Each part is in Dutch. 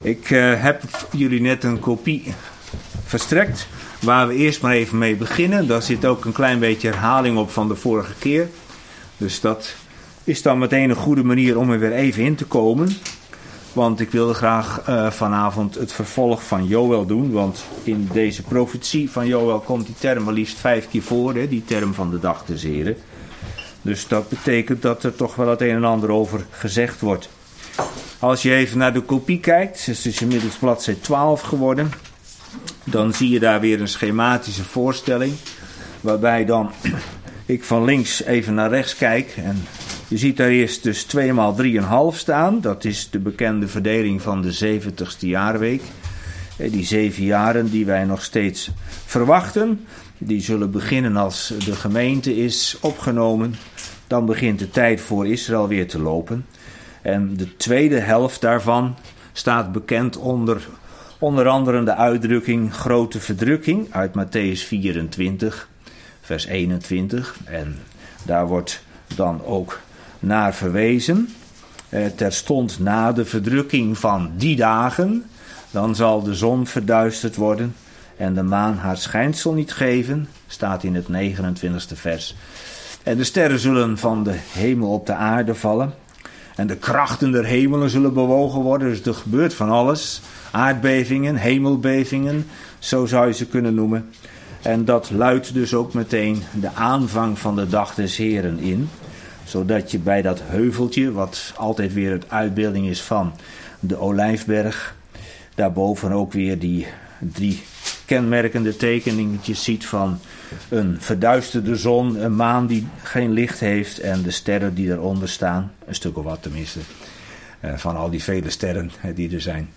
Ik heb jullie net een kopie verstrekt, waar we eerst maar even mee beginnen. Daar zit ook een klein beetje herhaling op van de vorige keer. Dus dat is dan meteen een goede manier om er weer even in te komen. Want ik wilde graag vanavond het vervolg van Joël doen. Want in deze profetie van Joël komt die term maar liefst 5 keer voor. Hè, die term van de dag des Heren. Dus dat betekent dat er toch wel het een en ander over gezegd wordt. Als je even naar de kopie kijkt, het is inmiddels bladzij 12 geworden. Dan zie je daar weer een schematische voorstelling. Waarbij dan ik van links even naar rechts kijk. En je ziet daar eerst dus 2 maal 3,5 staan. Dat is de bekende verdeling van de 70ste jaarweek. Die 7 jaren die wij nog steeds verwachten. Die zullen beginnen als de gemeente is opgenomen. Dan begint de tijd voor Israël weer te lopen. En de tweede helft daarvan staat bekend onder andere de uitdrukking grote verdrukking uit Mattheüs 24, vers 21. En daar wordt dan ook naar verwezen. Terstond na de verdrukking van die dagen, dan zal de zon verduisterd worden en de maan haar schijnsel niet geven, staat in het 29e vers. En de sterren zullen van de hemel op de aarde vallen. En de krachten der hemelen zullen bewogen worden. Dus er gebeurt van alles. Aardbevingen, hemelbevingen. Zo zou je ze kunnen noemen. En dat luidt dus ook meteen de aanvang van de dag des Heren in. Zodat je bij dat heuveltje, wat altijd weer het uitbeelding is van de Olijfberg. Daarboven ook weer die 3 kenmerkende tekeningetjes ziet van een verduisterde zon, een maan die geen licht heeft en de sterren die eronder staan. Een stuk of wat tenminste, van al die vele sterren die er zijn.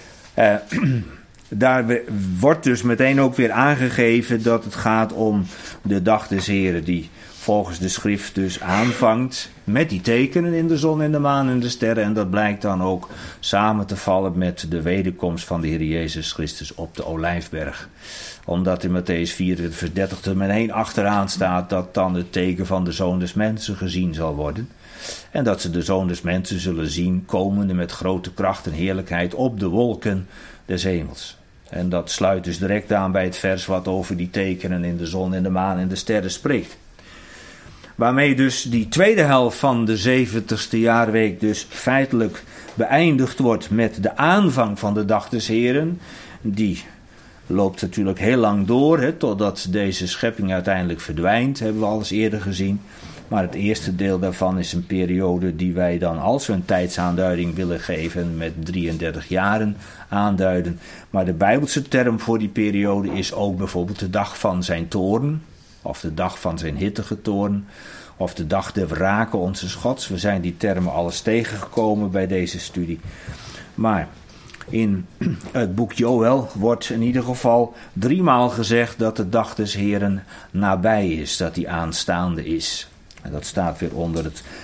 Daar wordt dus meteen ook weer aangegeven dat het gaat om de dag des Heren die volgens de schrift dus aanvangt met die tekenen in de zon en de maan en de sterren. En dat blijkt dan ook samen te vallen met de wederkomst van de Heer Jezus Christus op de Olijfberg. Omdat in Mattheüs 24 vers 30 er meteen achteraan staat dat dan het teken van de Zoon des Mensen gezien zal worden. En dat ze de Zoon des Mensen zullen zien komende met grote kracht en heerlijkheid op de wolken des hemels. En dat sluit dus direct aan bij het vers wat over die tekenen in de zon en de maan en de sterren spreekt. Waarmee dus die tweede helft van de 70ste jaarweek dus feitelijk beëindigd wordt met de aanvang van de dag des Heren. Die loopt natuurlijk heel lang door, totdat deze schepping uiteindelijk verdwijnt, hebben we al eens eerder gezien. Maar het eerste deel daarvan is een periode die wij dan, als we een tijdsaanduiding willen geven, met 33 jaren aanduiden. Maar de Bijbelse term voor die periode is ook bijvoorbeeld de dag van zijn toorn. Of de dag van zijn hittige toorn. Of de dag der wrake onze Gods. We zijn die termen alles tegengekomen bij deze studie. Maar in het boek Joël wordt in ieder geval 3 maal gezegd dat de dag des Heren nabij is. Dat die aanstaande is. En dat staat weer onder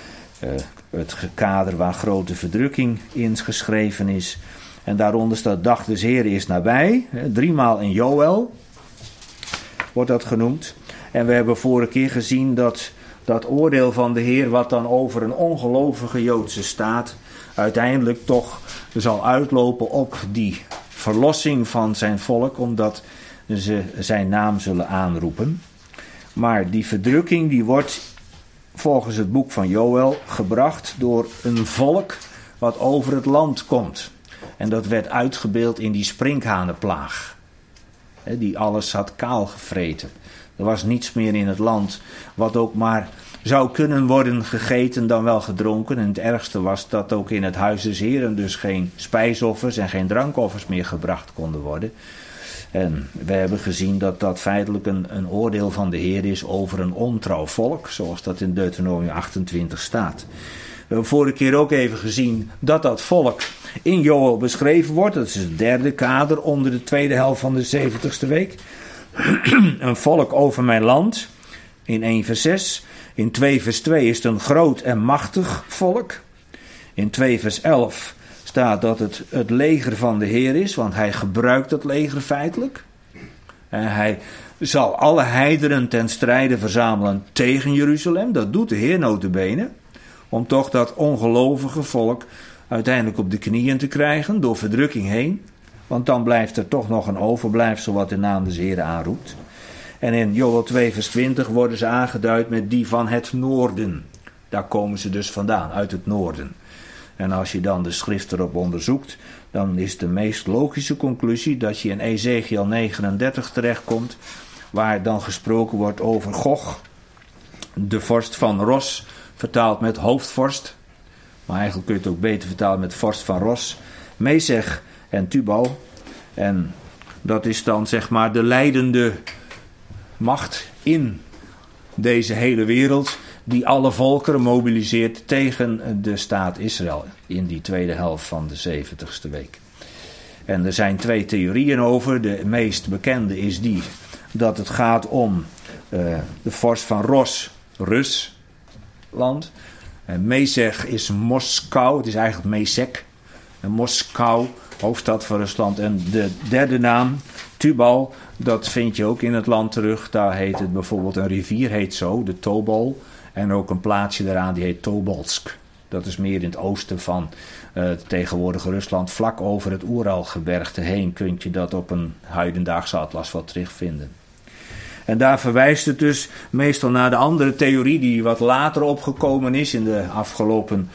het kader waar grote verdrukking in geschreven is. En daaronder staat dag des Heren is nabij. 3 maal in Joël wordt dat genoemd. En we hebben vorige keer gezien dat oordeel van de Heer, wat dan over een ongelovige Joodse staat, uiteindelijk toch zal uitlopen op die verlossing van zijn volk, omdat ze zijn naam zullen aanroepen. Maar die verdrukking die wordt volgens het boek van Joël gebracht door een volk wat over het land komt. En dat werd uitgebeeld in die sprinkhanenplaag, die alles had kaal gevreten. Er was niets meer in het land wat ook maar zou kunnen worden gegeten dan wel gedronken. En het ergste was dat ook in het huis des Heren dus geen spijsoffers en geen drankoffers meer gebracht konden worden. En we hebben gezien dat dat feitelijk een oordeel van de Heer is over een ontrouw volk, zoals dat in Deuteronomium 28 staat. We hebben vorige keer ook even gezien dat dat volk in Joël beschreven wordt. Dat is het derde kader onder de tweede helft van de 70ste week. Een volk over mijn land, in 1 vers 6. In 2 vers 2 is het een groot en machtig volk. In 2 vers 11 staat dat het leger van de Heer is, want hij gebruikt dat leger feitelijk. En hij zal alle heidenen ten strijde verzamelen tegen Jeruzalem. Dat doet de Heer nota bene. Om toch dat ongelovige volk uiteindelijk op de knieën te krijgen, door verdrukking heen. Want dan blijft er toch nog een overblijfsel wat de naam des Heren aanroept. En in Joël 2 vers 20 worden ze aangeduid met die van het noorden. Daar komen ze dus vandaan, uit het noorden. En als je dan de schrift erop onderzoekt, dan is de meest logische conclusie dat je in Ezekiel 39 terechtkomt, waar dan gesproken wordt over Gog, de vorst van Ros, vertaald met hoofdvorst. Maar eigenlijk kun je het ook beter vertalen met vorst van Ros, Mesech en Tubal. En dat is dan zeg maar de leidende macht in deze hele wereld, die alle volkeren mobiliseert tegen de staat Israël in die tweede helft van de 70ste week. En er zijn 2 theorieën over. De meest bekende is die dat het gaat om de vorst van Ros, Rusland. Mesech is Moskou, het is eigenlijk Mesek. En Moskou, hoofdstad van Rusland. En de derde naam, Tubal, dat vind je ook in het land terug. Daar heet het bijvoorbeeld, een rivier heet zo, de Tobol. En ook een plaatsje daaraan, die heet Tobolsk. Dat is meer in het oosten van het tegenwoordige Rusland. Vlak over het Oeralgebergte heen kun je dat op een huidendaagse atlas wel terugvinden. En daar verwijst het dus meestal naar de andere theorie die wat later opgekomen is in de afgelopen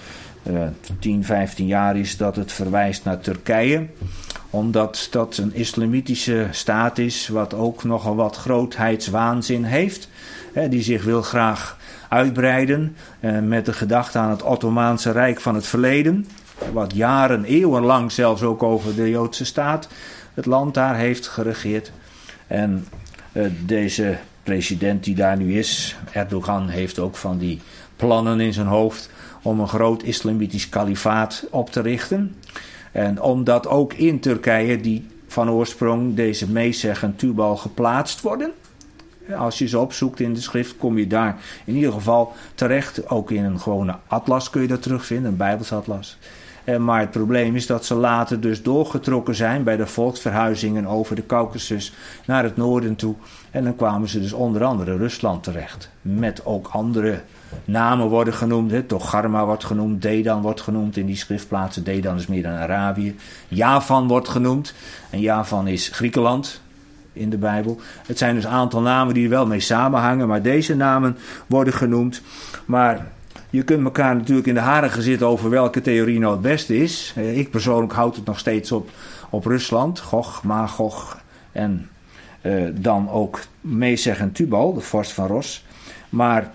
10, 15 jaar, is dat het verwijst naar Turkije. Omdat dat een islamitische staat is wat ook nogal wat grootheidswaanzin heeft. Die zich wil graag uitbreiden met de gedachte aan het Ottomaanse Rijk van het verleden. Wat jaren, eeuwenlang zelfs ook over de Joodse staat het land daar heeft geregeerd. En deze president die daar nu is, Erdogan, heeft ook van die plannen in zijn hoofd om een groot islamitisch kalifaat op te richten. En omdat ook in Turkije die van oorsprong deze Mesech en Tubal geplaatst worden. Als je ze opzoekt in de schrift, kom je daar in ieder geval terecht. Ook in een gewone atlas kun je dat terugvinden, een Bijbelsatlas. Maar het probleem is dat ze later dus doorgetrokken zijn bij de volksverhuizingen over de Caucasus naar het noorden toe. En dan kwamen ze dus onder andere Rusland terecht. Met ook andere namen worden genoemd. Togarma wordt genoemd, Dedan wordt genoemd in die schriftplaatsen. Dedan is meer dan Arabië. Javan wordt genoemd. En Javan is Griekenland in de Bijbel. Het zijn dus een aantal namen die er wel mee samenhangen. Maar deze namen worden genoemd. Maar je kunt elkaar natuurlijk in de haren gaan zitten over welke theorie nou het beste is. Ik persoonlijk houd het nog steeds op Rusland. Gog, Magog en dan ook Mesech en Tubal, de vorst van Ros. Maar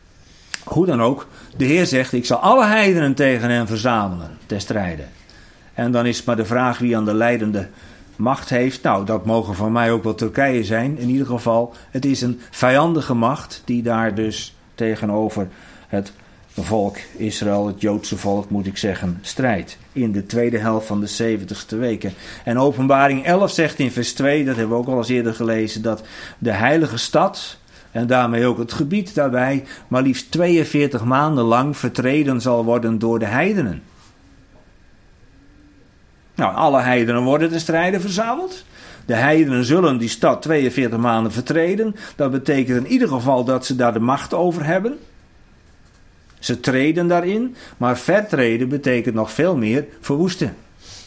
hoe dan ook, de Heer zegt, ik zal alle heidenen tegen hen verzamelen ter strijde. En dan is maar de vraag wie aan de leidende macht heeft. Nou, dat mogen van mij ook wel Turkije zijn. In ieder geval, het is een vijandige macht die daar dus tegenover het volk Israël, het Joodse volk moet ik zeggen, strijdt. In de tweede helft van de 70ste weken. En Openbaring 11 zegt in vers 2, dat hebben we ook al eens eerder gelezen, dat de heilige stad, en daarmee ook het gebied daarbij, maar liefst 42 maanden lang vertreden zal worden door de heidenen. Nou, alle heidenen worden te strijden verzameld. De heidenen zullen die stad 42 maanden vertreden. Dat betekent in ieder geval dat ze daar de macht over hebben. Ze treden daarin, maar vertreden betekent nog veel meer verwoesten.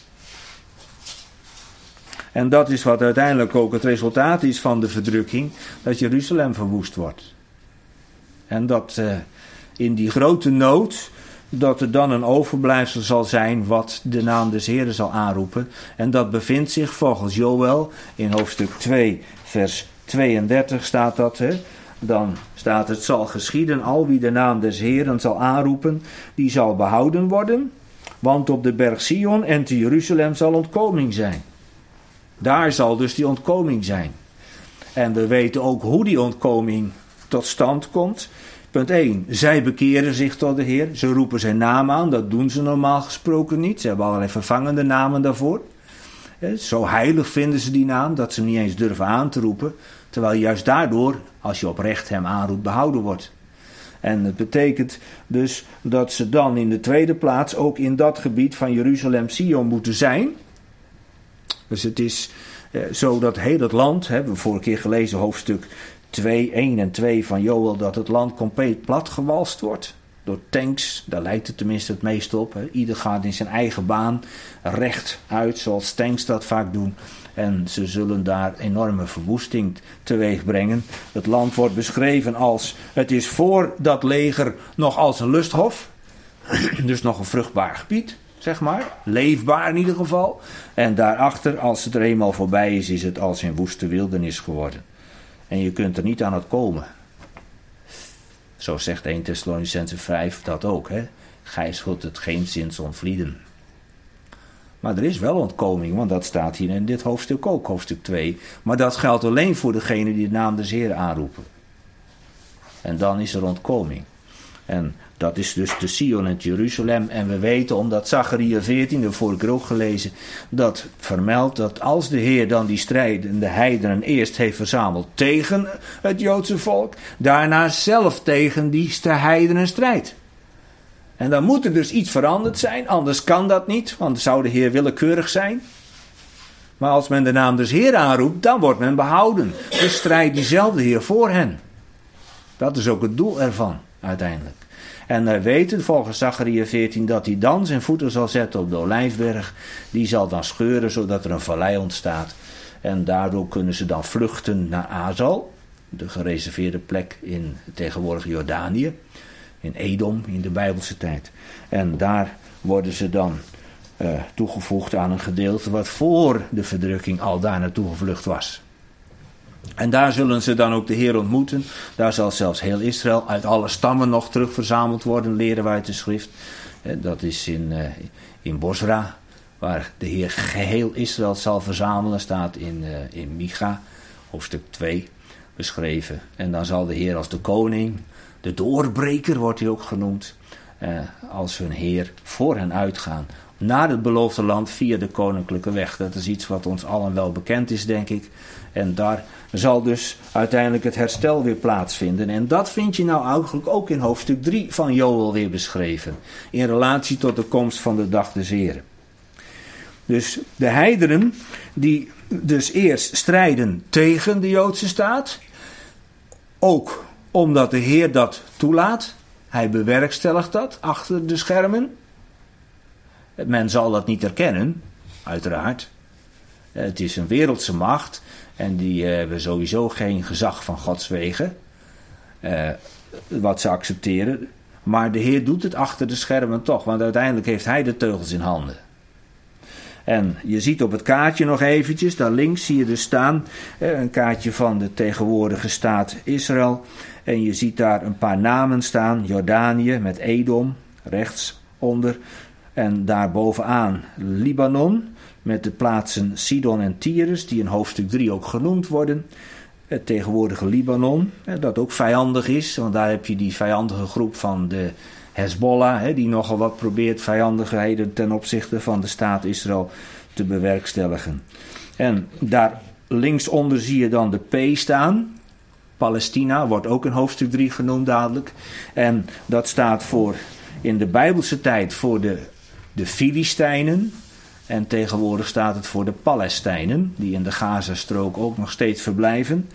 En dat is wat uiteindelijk ook het resultaat is van de verdrukking, dat Jeruzalem verwoest wordt. En dat in die grote nood, dat er dan een overblijfsel zal zijn wat de naam des Heeren zal aanroepen. En dat bevindt zich volgens Joël in hoofdstuk 2 vers 32 staat dat. Dan staat het zal geschieden, al wie de naam des Heeren zal aanroepen, die zal behouden worden. Want op de berg Sion en te Jeruzalem zal ontkoming zijn. Daar zal dus die ontkoming zijn. En we weten ook hoe die ontkoming tot stand komt. Punt 1. Zij bekeren zich tot de Heer. Ze roepen zijn naam aan. Dat doen ze normaal gesproken niet. Ze hebben allerlei vervangende namen daarvoor. Zo heilig vinden ze die naam dat ze hem niet eens durven aan te roepen. Terwijl juist daardoor, als je oprecht hem aanroept, behouden wordt. En het betekent dus dat ze dan in de tweede plaats ook in dat gebied van Jeruzalem, Sion moeten zijn. Dus het is zo dat heel het land, hebben we vorige keer gelezen hoofdstuk 2, 1 en 2 van Joël, dat het land compleet platgewalst wordt door tanks. Daar lijkt het tenminste het meest op. Hè. Ieder gaat in zijn eigen baan rechtuit, zoals tanks dat vaak doen. En ze zullen daar enorme verwoesting teweeg brengen. Het land wordt beschreven als, het is voor dat leger nog als een lusthof. Dus nog een vruchtbaar gebied, zeg maar. Leefbaar in ieder geval. En daarachter, als het er eenmaal voorbij is, is het als een woeste wildernis geworden. En je kunt er niet aan het komen. Zo zegt 1 Thessalonicenzen 5 dat ook. Hè? Gij zult het geenszins ontvlieden. Maar er is wel ontkoming, want dat staat hier in dit hoofdstuk ook, hoofdstuk 2. Maar dat geldt alleen voor degenen die de naam des Heeren aanroepen. En dan is er ontkoming. En dat is dus de Sion en Jeruzalem. En we weten, omdat Zacharia 14, dat vorige keer ook gelezen, dat vermeldt dat als de Heer dan die strijdende heidenen eerst heeft verzameld tegen het Joodse volk, daarna zelf tegen die heidenen strijdt. En dan moet er dus iets veranderd zijn, anders kan dat niet, want zou de Heer willekeurig zijn. Maar als men de naam des Heer aanroept, dan wordt men behouden. Dus strijdt diezelfde Heer voor hen. Dat is ook het doel ervan, uiteindelijk. En wij weten volgens Zacharia 14 dat hij dan zijn voeten zal zetten op de Olijfberg. Die zal dan scheuren zodat er een vallei ontstaat. En daardoor kunnen ze dan vluchten naar Azal, de gereserveerde plek in tegenwoordig Jordanië. In Edom in de Bijbelse tijd. En daar worden ze dan toegevoegd aan een gedeelte wat voor de verdrukking al daar naartoe gevlucht was. En daar zullen ze dan ook de Heer ontmoeten. Daar zal zelfs heel Israël uit alle stammen nog terug verzameld worden, leren wij uit de schrift. Dat is in Bosra, waar de Heer geheel Israël zal verzamelen, staat in Micha, hoofdstuk 2, beschreven. En dan zal de Heer als de koning, de doorbreker wordt hij ook genoemd, als hun Heer voor hen uitgaan naar het beloofde land via de koninklijke weg. Dat is iets wat ons allen wel bekend is, denk ik. En daar zal dus uiteindelijk het herstel weer plaatsvinden. En dat vind je nou eigenlijk ook in hoofdstuk 3 van Joël weer beschreven. In relatie tot de komst van de dag des Heren. Dus de heidenen die dus eerst strijden tegen de Joodse staat. Ook omdat de Heer dat toelaat. Hij bewerkstelligt dat achter de schermen. Men zal dat niet erkennen, uiteraard. Het is een wereldse macht en die hebben sowieso geen gezag van Gods wegen, wat ze accepteren. Maar de Heer doet het achter de schermen toch, want uiteindelijk heeft hij de teugels in handen. En je ziet op het kaartje nog eventjes, daar links zie je dus staan, een kaartje van de tegenwoordige staat Israël. En je ziet daar een paar namen staan, Jordanië met Edom, rechtsonder. En daar bovenaan Libanon, met de plaatsen Sidon en Tyrus, die in hoofdstuk 3 ook genoemd worden. Het tegenwoordige Libanon, dat ook vijandig is, want daar heb je die vijandige groep van de Hezbollah, die nogal wat probeert vijandigheden ten opzichte van de staat Israël te bewerkstelligen. En daar linksonder zie je dan de P staan. Palestina wordt ook in hoofdstuk 3 genoemd dadelijk. En dat staat voor in de Bijbelse tijd voor de Filistijnen. En tegenwoordig staat het voor de Palestijnen, die in de Gazastrook ook nog steeds verblijven.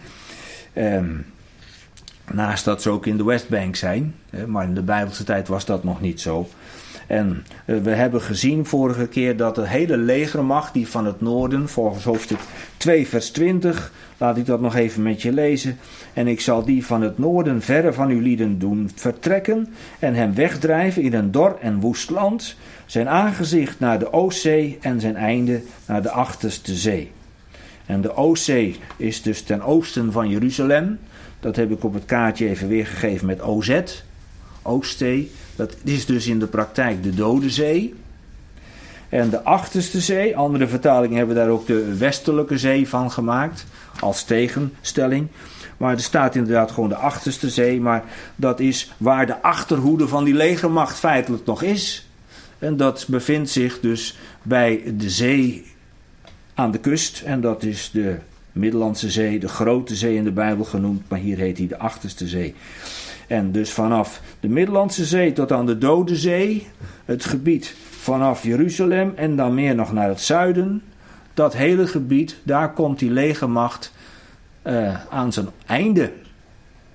Naast dat ze ook in de Westbank zijn, maar in de Bijbelse tijd was dat nog niet zo. En we hebben gezien vorige keer dat de hele legermacht die van het noorden, volgens hoofdstuk 2 vers 20, laat ik dat nog even met je lezen. En ik zal die van het noorden verre van uw lieden doen vertrekken en hem wegdrijven in een dor en woest land, zijn aangezicht naar de Oostzee en zijn einde naar de achterste zee. En de Oostzee is dus ten oosten van Jeruzalem. Dat heb ik op het kaartje even weergegeven met OZ, Oostzee. Dat is dus in de praktijk de Dode Zee. En de achterste zee, andere vertalingen hebben daar ook de westelijke zee van gemaakt, als tegenstelling. Maar er staat inderdaad gewoon de achterste zee, maar dat is waar de achterhoede van die legermacht feitelijk nog is. En dat bevindt zich dus bij de zee aan de kust. En dat is de Middellandse Zee, de Grote Zee in de Bijbel genoemd, maar hier heet hij de achterste zee. En dus vanaf de Middellandse Zee tot aan de Dode Zee, het gebied vanaf Jeruzalem en dan meer nog naar het zuiden, dat hele gebied, daar komt die legermacht aan zijn einde.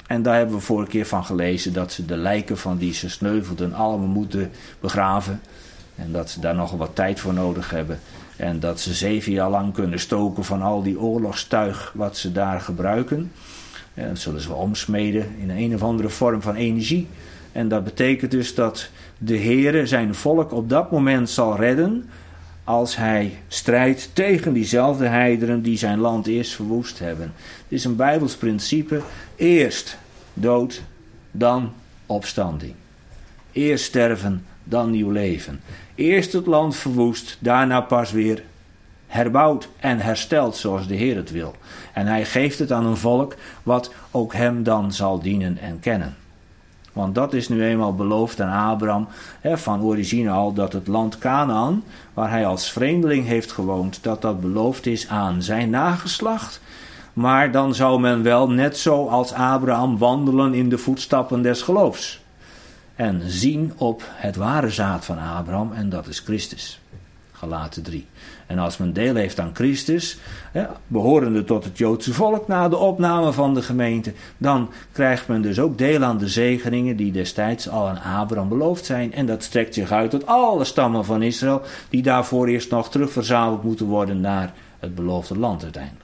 En daar hebben we vorige keer van gelezen dat ze de lijken van die gesneuvelden allemaal moeten begraven. En dat ze daar nog wat tijd voor nodig hebben. En dat ze 7 jaar lang kunnen stoken van al die oorlogstuig wat ze daar gebruiken. En dat zullen ze wel omsmeden in een of andere vorm van energie. En dat betekent dus dat de Heere zijn volk op dat moment zal redden als hij strijdt tegen diezelfde heidenen die zijn land eerst verwoest hebben. Het is een Bijbels principe. Eerst dood, dan opstanding. Eerst sterven, dan nieuw leven. Eerst het land verwoest, daarna pas weer herbouwd en hersteld zoals de Heer het wil. En hij geeft het aan een volk wat ook hem dan zal dienen en kennen. Want dat is nu eenmaal beloofd aan Abraham, van origine al, dat het land Kanaan, waar hij als vreemdeling heeft gewoond, dat beloofd is aan zijn nageslacht. Maar dan zou men wel net zo als Abraham wandelen in de voetstappen des geloofs. En zien op het ware zaad van Abraham, en dat is Christus. Galaten 3. En als men deel heeft aan Christus, behorende tot het Joodse volk na de opname van de gemeente, dan krijgt men dus ook deel aan de zegeningen die destijds al aan Abraham beloofd zijn. En dat strekt zich uit tot alle stammen van Israël, die daarvoor eerst nog terugverzameld moeten worden naar het beloofde land uiteindelijk.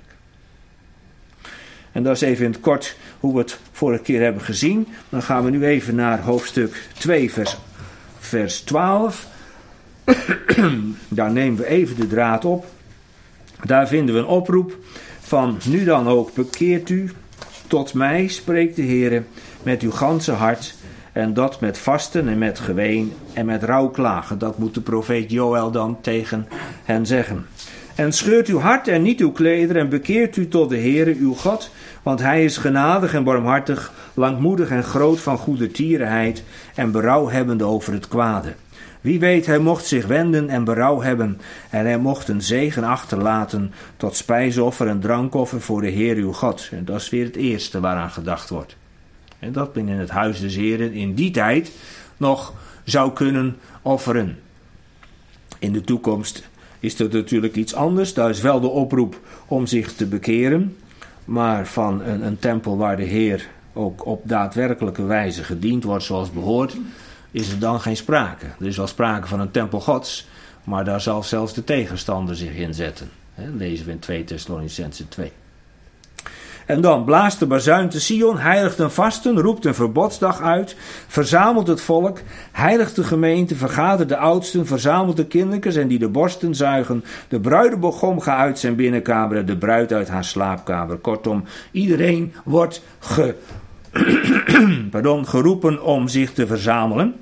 En dat is even in het kort hoe we het vorige keer hebben gezien. Dan gaan we nu even naar hoofdstuk 2 vers 12. Daar nemen we even de draad op. Daar vinden we een oproep van: nu dan ook bekeert u tot mij, spreekt de Heere, met uw ganse hart, en dat met vasten en met geween en met rouwklagen. Dat moet de profeet Joël dan tegen hen zeggen. En scheurt uw hart en niet uw klederen en bekeert u tot de Heere uw God, want hij is genadig en barmhartig, langmoedig en groot van goede tierenheid en berouw hebbende over het kwade. Wie weet, hij mocht zich wenden en berouw hebben en hij mocht een zegen achterlaten tot spijsoffer en drankoffer voor de Heer uw God. En dat is weer het eerste waaraan gedacht wordt. En dat men in het huis des Heeren in die tijd nog zou kunnen offeren. In de toekomst is dat natuurlijk iets anders. Daar is wel de oproep om zich te bekeren. Maar van een tempel waar de Heer ook op daadwerkelijke wijze gediend wordt zoals behoort, is er dan geen sprake. Er is wel sprake van een tempel Gods, maar daar zal zelfs de tegenstander zich in zetten. Dat lezen we in 2 Thessalonicenzen 2. En dan blaast de bazuin te Sion, heiligt een vasten, roept een verbodsdag uit, verzamelt het volk, heiligt de gemeente, vergadert de oudsten, verzamelt de kindertjes en die de borsten zuigen, de bruidegom gaat uit zijn binnenkamer en de bruid uit haar slaapkamer. Kortom, iedereen wordt geroepen om zich te verzamelen.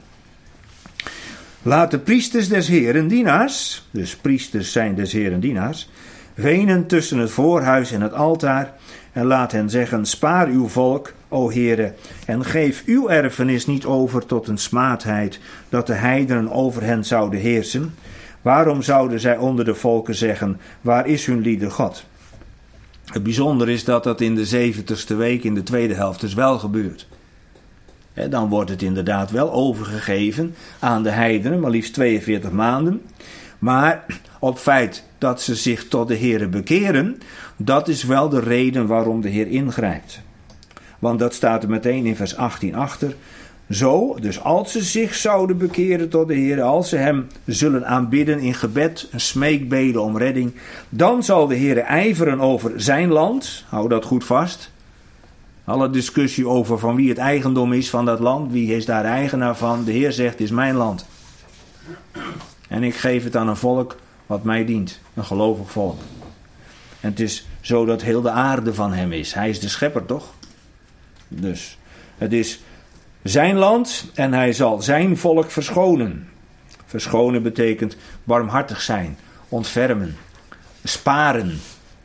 Laat de priesters des Heeren dienaars, dus priesters zijn des Heeren dienaars, wenen tussen het voorhuis en het altaar, en laat hen zeggen: spaar uw volk, o Heere, en geef uw erfenis niet over tot een smaadheid, dat de heidenen over hen zouden heersen. Waarom zouden zij onder de volken zeggen: waar is hun lieder God? Het bijzondere is dat in de 70ste week in de tweede helft dus wel gebeurt. Dan wordt het inderdaad wel overgegeven aan de heidenen, maar liefst 42 maanden. Maar op feit dat ze zich tot de Heere bekeren, dat is wel de reden waarom de Heer ingrijpt. Want dat staat er meteen in vers 18 achter. Zo, dus als ze zich zouden bekeren tot de Heer, als ze hem zullen aanbidden in gebed, een smeekbede om redding, dan zal de Heer ijveren over zijn land. Hou dat goed vast. Alle discussie over van wie het eigendom is van dat land, wie is daar eigenaar van. De Heer zegt: het is mijn land. En ik geef het aan een volk wat mij dient. Een gelovig volk. En het is zo dat heel de aarde van hem is. Hij is de schepper, toch? Dus het is zijn land en hij zal zijn volk verschonen. Verschonen betekent barmhartig zijn, ontfermen, sparen.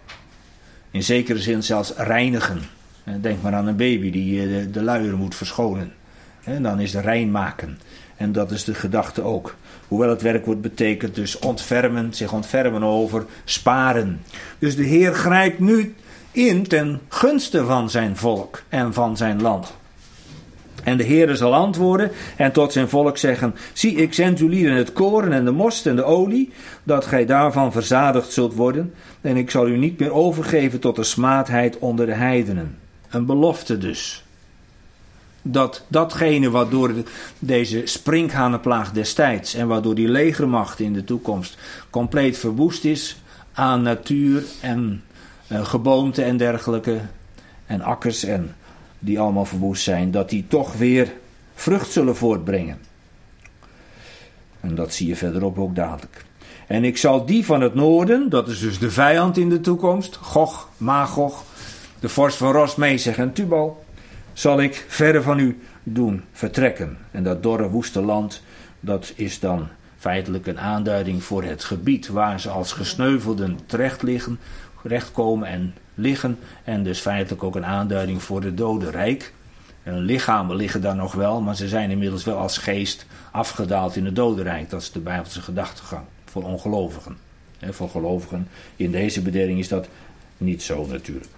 In zekere zin zelfs reinigen. Denk maar aan een baby die de luier moet verschonen. En dan is het rein maken. En dat is de gedachte ook. Hoewel het werkwoord betekent dus ontfermen, zich ontfermen over, sparen. Dus de Heer grijpt nu in ten gunste van zijn volk en van zijn land. En de Heer zal antwoorden en tot zijn volk zeggen: zie, ik zend u lieden het koren en de most en de olie, dat gij daarvan verzadigd zult worden. En ik zal u niet meer overgeven tot de smaadheid onder de heidenen. Een belofte dus. dat datgene wat door deze sprinkhanenplaag destijds en waardoor die legermacht in de toekomst compleet verwoest is aan natuur en geboomte en dergelijke en akkers en die allemaal verwoest zijn, dat die toch weer vrucht zullen voortbrengen. En dat zie je verderop ook dadelijk. En ik zal die van het noorden, dat is dus de vijand in de toekomst, Gog, Magog, de vorst van Ros, Mesech en Tubal, zal ik verre van u doen vertrekken. En dat dorre woeste land, dat is dan feitelijk een aanduiding voor het gebied waar ze als gesneuvelden terechtkomen en liggen. En dus feitelijk ook een aanduiding voor het dodenrijk. Hun lichamen liggen daar nog wel, maar ze zijn inmiddels wel als geest afgedaald in het dodenrijk. Dat is de Bijbelse gedachtegang voor ongelovigen. Voor gelovigen in deze bedeling is dat niet zo natuurlijk.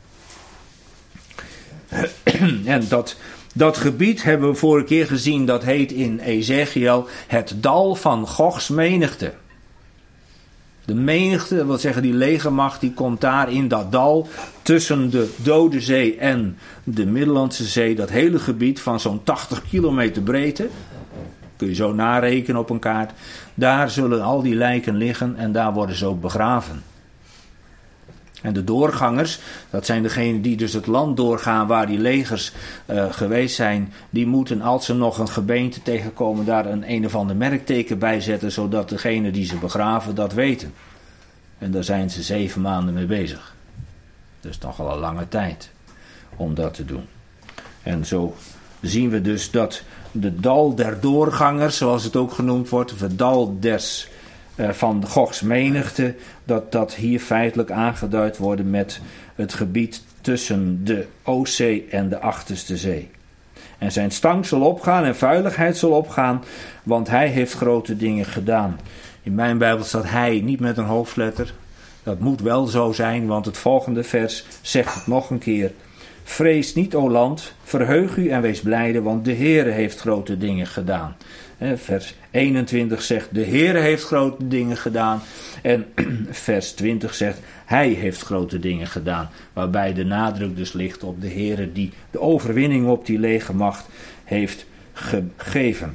En dat gebied hebben we vorige keer gezien, dat heet in Ezechiel het dal van Gogs menigte. De menigte, dat wil zeggen die legermacht, die komt daar in dat dal tussen de Dode Zee en de Middellandse Zee. Dat hele gebied van zo'n 80 kilometer breedte, kun je zo narekenen op een kaart. Daar zullen al die lijken liggen en daar worden ze ook begraven. En de doorgangers, dat zijn degenen die dus het land doorgaan waar die legers geweest zijn, die moeten, als ze nog een gebeente tegenkomen, daar een of ander merkteken bij zetten, zodat degenen die ze begraven dat weten. En daar zijn ze 7 maanden mee bezig. Dat is toch al een lange tijd om dat te doen. En zo zien we dus dat de dal der doorgangers, zoals het ook genoemd wordt, of het dal van Gogs menigte, dat hier feitelijk aangeduid worden met het gebied tussen de Oostzee en de Achterste Zee. En zijn stank zal opgaan en vuiligheid zal opgaan, want hij heeft grote dingen gedaan. In mijn Bijbel staat hij niet met een hoofdletter. Dat moet wel zo zijn, want het volgende vers zegt het nog een keer. Vrees niet, o land, verheug u en wees blijde, want de Heere heeft grote dingen gedaan. Vers 21 zegt, de Heere heeft grote dingen gedaan. En vers 20 zegt, hij heeft grote dingen gedaan. Waarbij de nadruk dus ligt op de Heere die de overwinning op die legermacht heeft gegeven.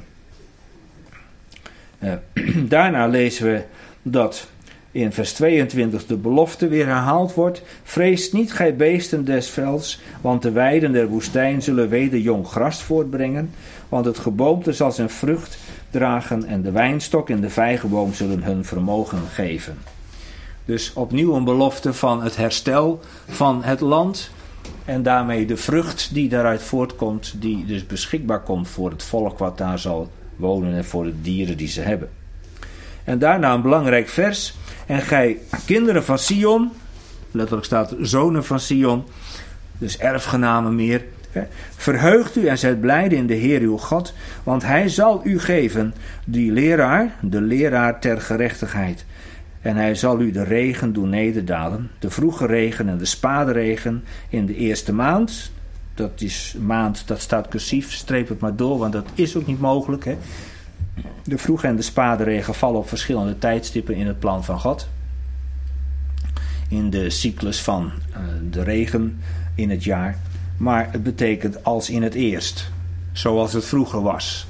Daarna lezen we dat in vers 22 de belofte weer herhaald wordt. Vrees niet, gij beesten des velds, want de weiden der woestijn zullen weder jong gras voortbrengen. Want het geboomte zal zijn vrucht dragen en de wijnstok en de vijgenboom zullen hun vermogen geven. Dus opnieuw een belofte van het herstel van het land. En daarmee de vrucht die daaruit voortkomt, die dus beschikbaar komt voor het volk wat daar zal wonen en voor de dieren die ze hebben. En daarna een belangrijk vers. En gij kinderen van Sion, letterlijk staat zonen van Sion, dus erfgenamen meer, verheugt u en zijt blijde in de Heer uw God, want hij zal u geven die leraar, de leraar ter gerechtigheid. En hij zal u de regen doen nederdalen, de vroege regen en de spaderegen in de eerste maand. Dat is maand, dat staat cursief, streep het maar door, want dat is ook niet mogelijk. Hè? De vroege en de spaderegen vallen op verschillende tijdstippen in het plan van God. In de cyclus van de regen in het jaar. Maar het betekent als in het eerst. Zoals het vroeger was.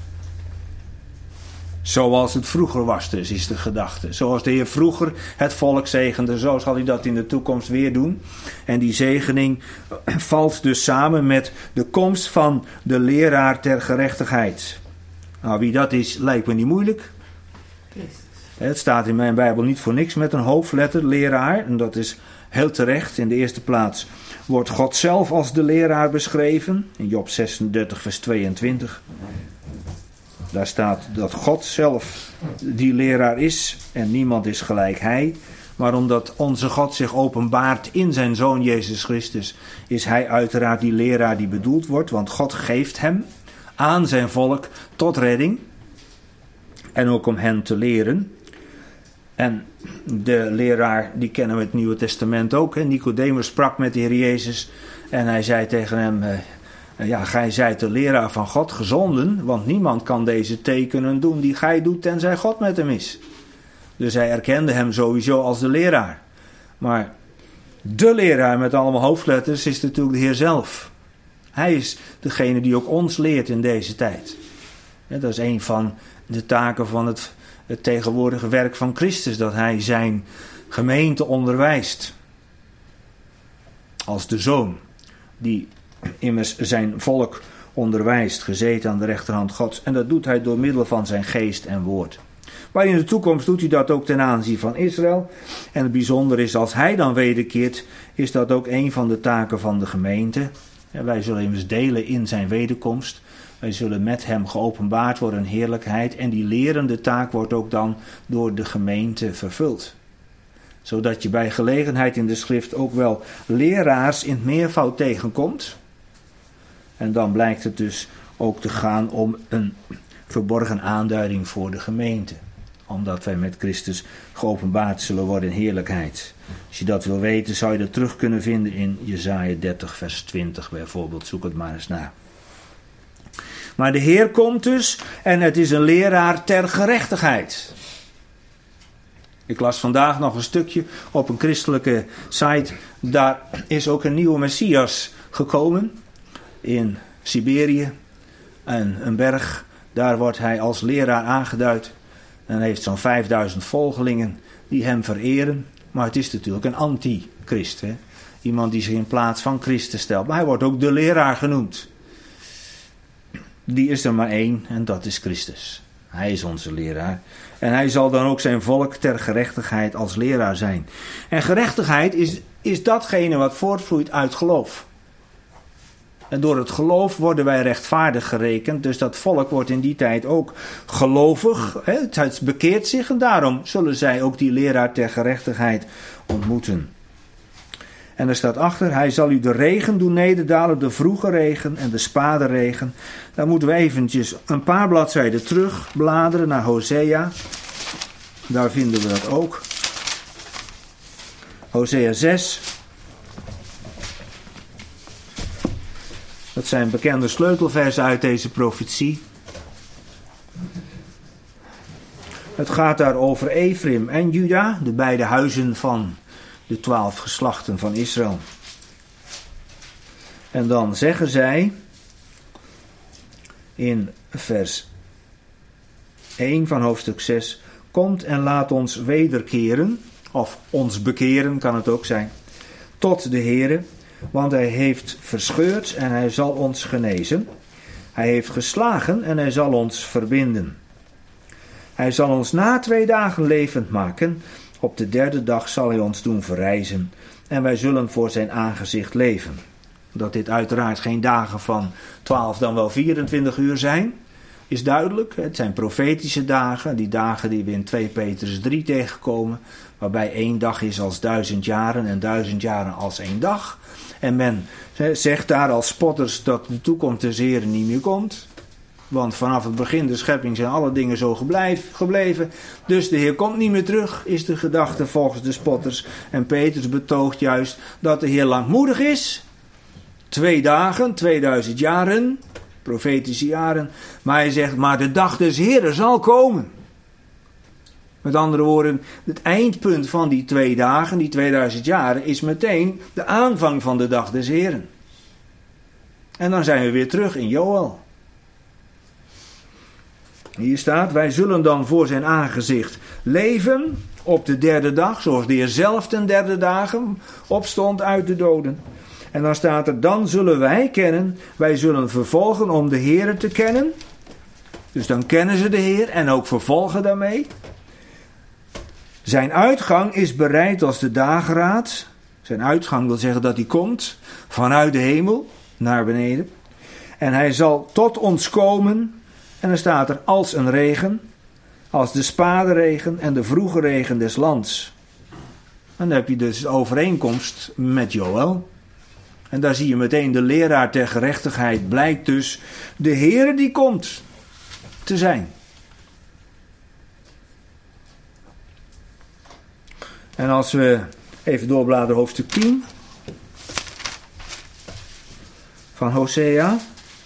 Zoals het vroeger was dus, is de gedachte. Zoals de Heer vroeger het volk zegende, zo zal hij dat in de toekomst weer doen. En die zegening valt dus samen met de komst van de leraar ter gerechtigheid. Nou, wie dat is, lijkt me niet moeilijk. Christus. Het staat in mijn Bijbel niet voor niks met een hoofdletter, leraar. En dat is heel terecht. In de eerste plaats wordt God zelf als de leraar beschreven. In Job 36 vers 22. Daar staat dat God zelf die leraar is en niemand is gelijk hij. Maar omdat onze God zich openbaart in zijn Zoon Jezus Christus, is hij uiteraard die leraar die bedoeld wordt. Want God geeft hem aan zijn volk tot redding. En ook om hen te leren. En de leraar, die kennen we het Nieuwe Testament ook. Hè? Nicodemus sprak met de Heer Jezus en hij zei tegen hem: ja, gij zijt de leraar van God gezonden, want niemand kan deze tekenen doen die gij doet, tenzij God met hem is. Dus hij erkende hem sowieso als de leraar. Maar de leraar met allemaal hoofdletters is natuurlijk de Heer zelf. Hij is degene die ook ons leert in deze tijd. Dat is een van de taken van het tegenwoordige werk van Christus. Dat hij zijn gemeente onderwijst. Als de zoon die immers zijn volk onderwijst, gezeten aan de rechterhand Gods. En dat doet hij door middel van zijn geest en woord. Maar in de toekomst doet hij dat ook ten aanzien van Israël. En het bijzondere is, als hij dan wederkeert, is dat ook een van de taken van de gemeente. En wij zullen immers delen in zijn wederkomst. Wij zullen met hem geopenbaard worden in heerlijkheid. En die lerende taak wordt ook dan door de gemeente vervuld. Zodat je bij gelegenheid in de schrift ook wel leraars in het meervoud tegenkomt. En dan blijkt het dus ook te gaan om een verborgen aanduiding voor de gemeente. Omdat wij met Christus geopenbaard zullen worden in heerlijkheid. Als je dat wil weten, zou je dat terug kunnen vinden in Jesaja 30 vers 20 bijvoorbeeld. Zoek het maar eens na. Maar de Heer komt dus en het is een leraar ter gerechtigheid. Ik las vandaag nog een stukje op een christelijke site. Daar is ook een nieuwe Messias gekomen in Siberië. En een berg, daar wordt hij als leraar aangeduid. En hij heeft zo'n 5000 volgelingen die hem vereren. Maar het is natuurlijk een antichrist. Hè? Iemand die zich in plaats van Christus stelt. Maar hij wordt ook de leraar genoemd. Die is er maar één en dat is Christus. Hij is onze leraar. En hij zal dan ook zijn volk ter gerechtigheid als leraar zijn. En gerechtigheid is datgene wat voortvloeit uit geloof. En door het geloof worden wij rechtvaardig gerekend. Dus dat volk wordt in die tijd ook gelovig. Het bekeert zich en daarom zullen zij ook die leraar ter gerechtigheid ontmoeten. En er staat achter, hij zal u de regen doen nederdalen, de vroege regen en de spade regen. Dan moeten we eventjes een paar bladzijden terug bladeren naar Hosea. Daar vinden we dat ook. Hosea 6. Dat zijn bekende sleutelversen uit deze profetie. Het gaat daar over Efraim en Juda, de beide huizen van de 12 geslachten van Israël. En dan zeggen zij in vers 1 van hoofdstuk 6: Komt en laat ons wederkeren, of ons bekeren kan het ook zijn, tot de Heere, want hij heeft verscheurd en hij zal ons genezen. Hij heeft geslagen en hij zal ons verbinden. Hij zal ons na 2 dagen levend maken. Op de 3e dag zal hij ons doen verrijzen. En wij zullen voor zijn aangezicht leven. Dat dit uiteraard geen dagen van 12 dan wel 24 uur zijn, is duidelijk. Het zijn profetische dagen. Die dagen die we in 2 Petrus 3 tegenkomen. Waarbij 1 dag is als 1000 jaren en 1000 jaren als 1 dag. En men zegt daar als spotters dat de toekomst des Heren niet meer komt. Want vanaf het begin de schepping zijn alle dingen zo gebleven. Dus de Heer komt niet meer terug, is de gedachte volgens de spotters. En Petrus betoogt juist dat de Heer langmoedig is. 2 dagen, 2000 jaren, profetische jaren. Maar hij zegt, maar de dag des Heren zal komen. Met andere woorden, het eindpunt van die 2 dagen, die 2000 jaren, is meteen de aanvang van de dag des Heren. En dan zijn we weer terug in Joël. Hier staat, wij zullen dan voor zijn aangezicht leven op de 3e dag, zoals de Heer zelf ten 3e dagen opstond uit de doden. En dan staat er, dan zullen wij kennen, wij zullen vervolgen om de Heere te kennen. Dus dan kennen ze de Heer en ook vervolgen daarmee. Zijn uitgang is bereid als de dageraad. Zijn uitgang wil zeggen dat hij komt vanuit de hemel naar beneden. En hij zal tot ons komen. En dan staat er als een regen, als de spaderegen en de vroege regen des lands. En dan heb je dus de overeenkomst met Joël. En daar zie je meteen de leraar ter gerechtigheid blijkt dus de Heere die komt te zijn. En als we even doorbladeren hoofdstuk 10 van Hosea.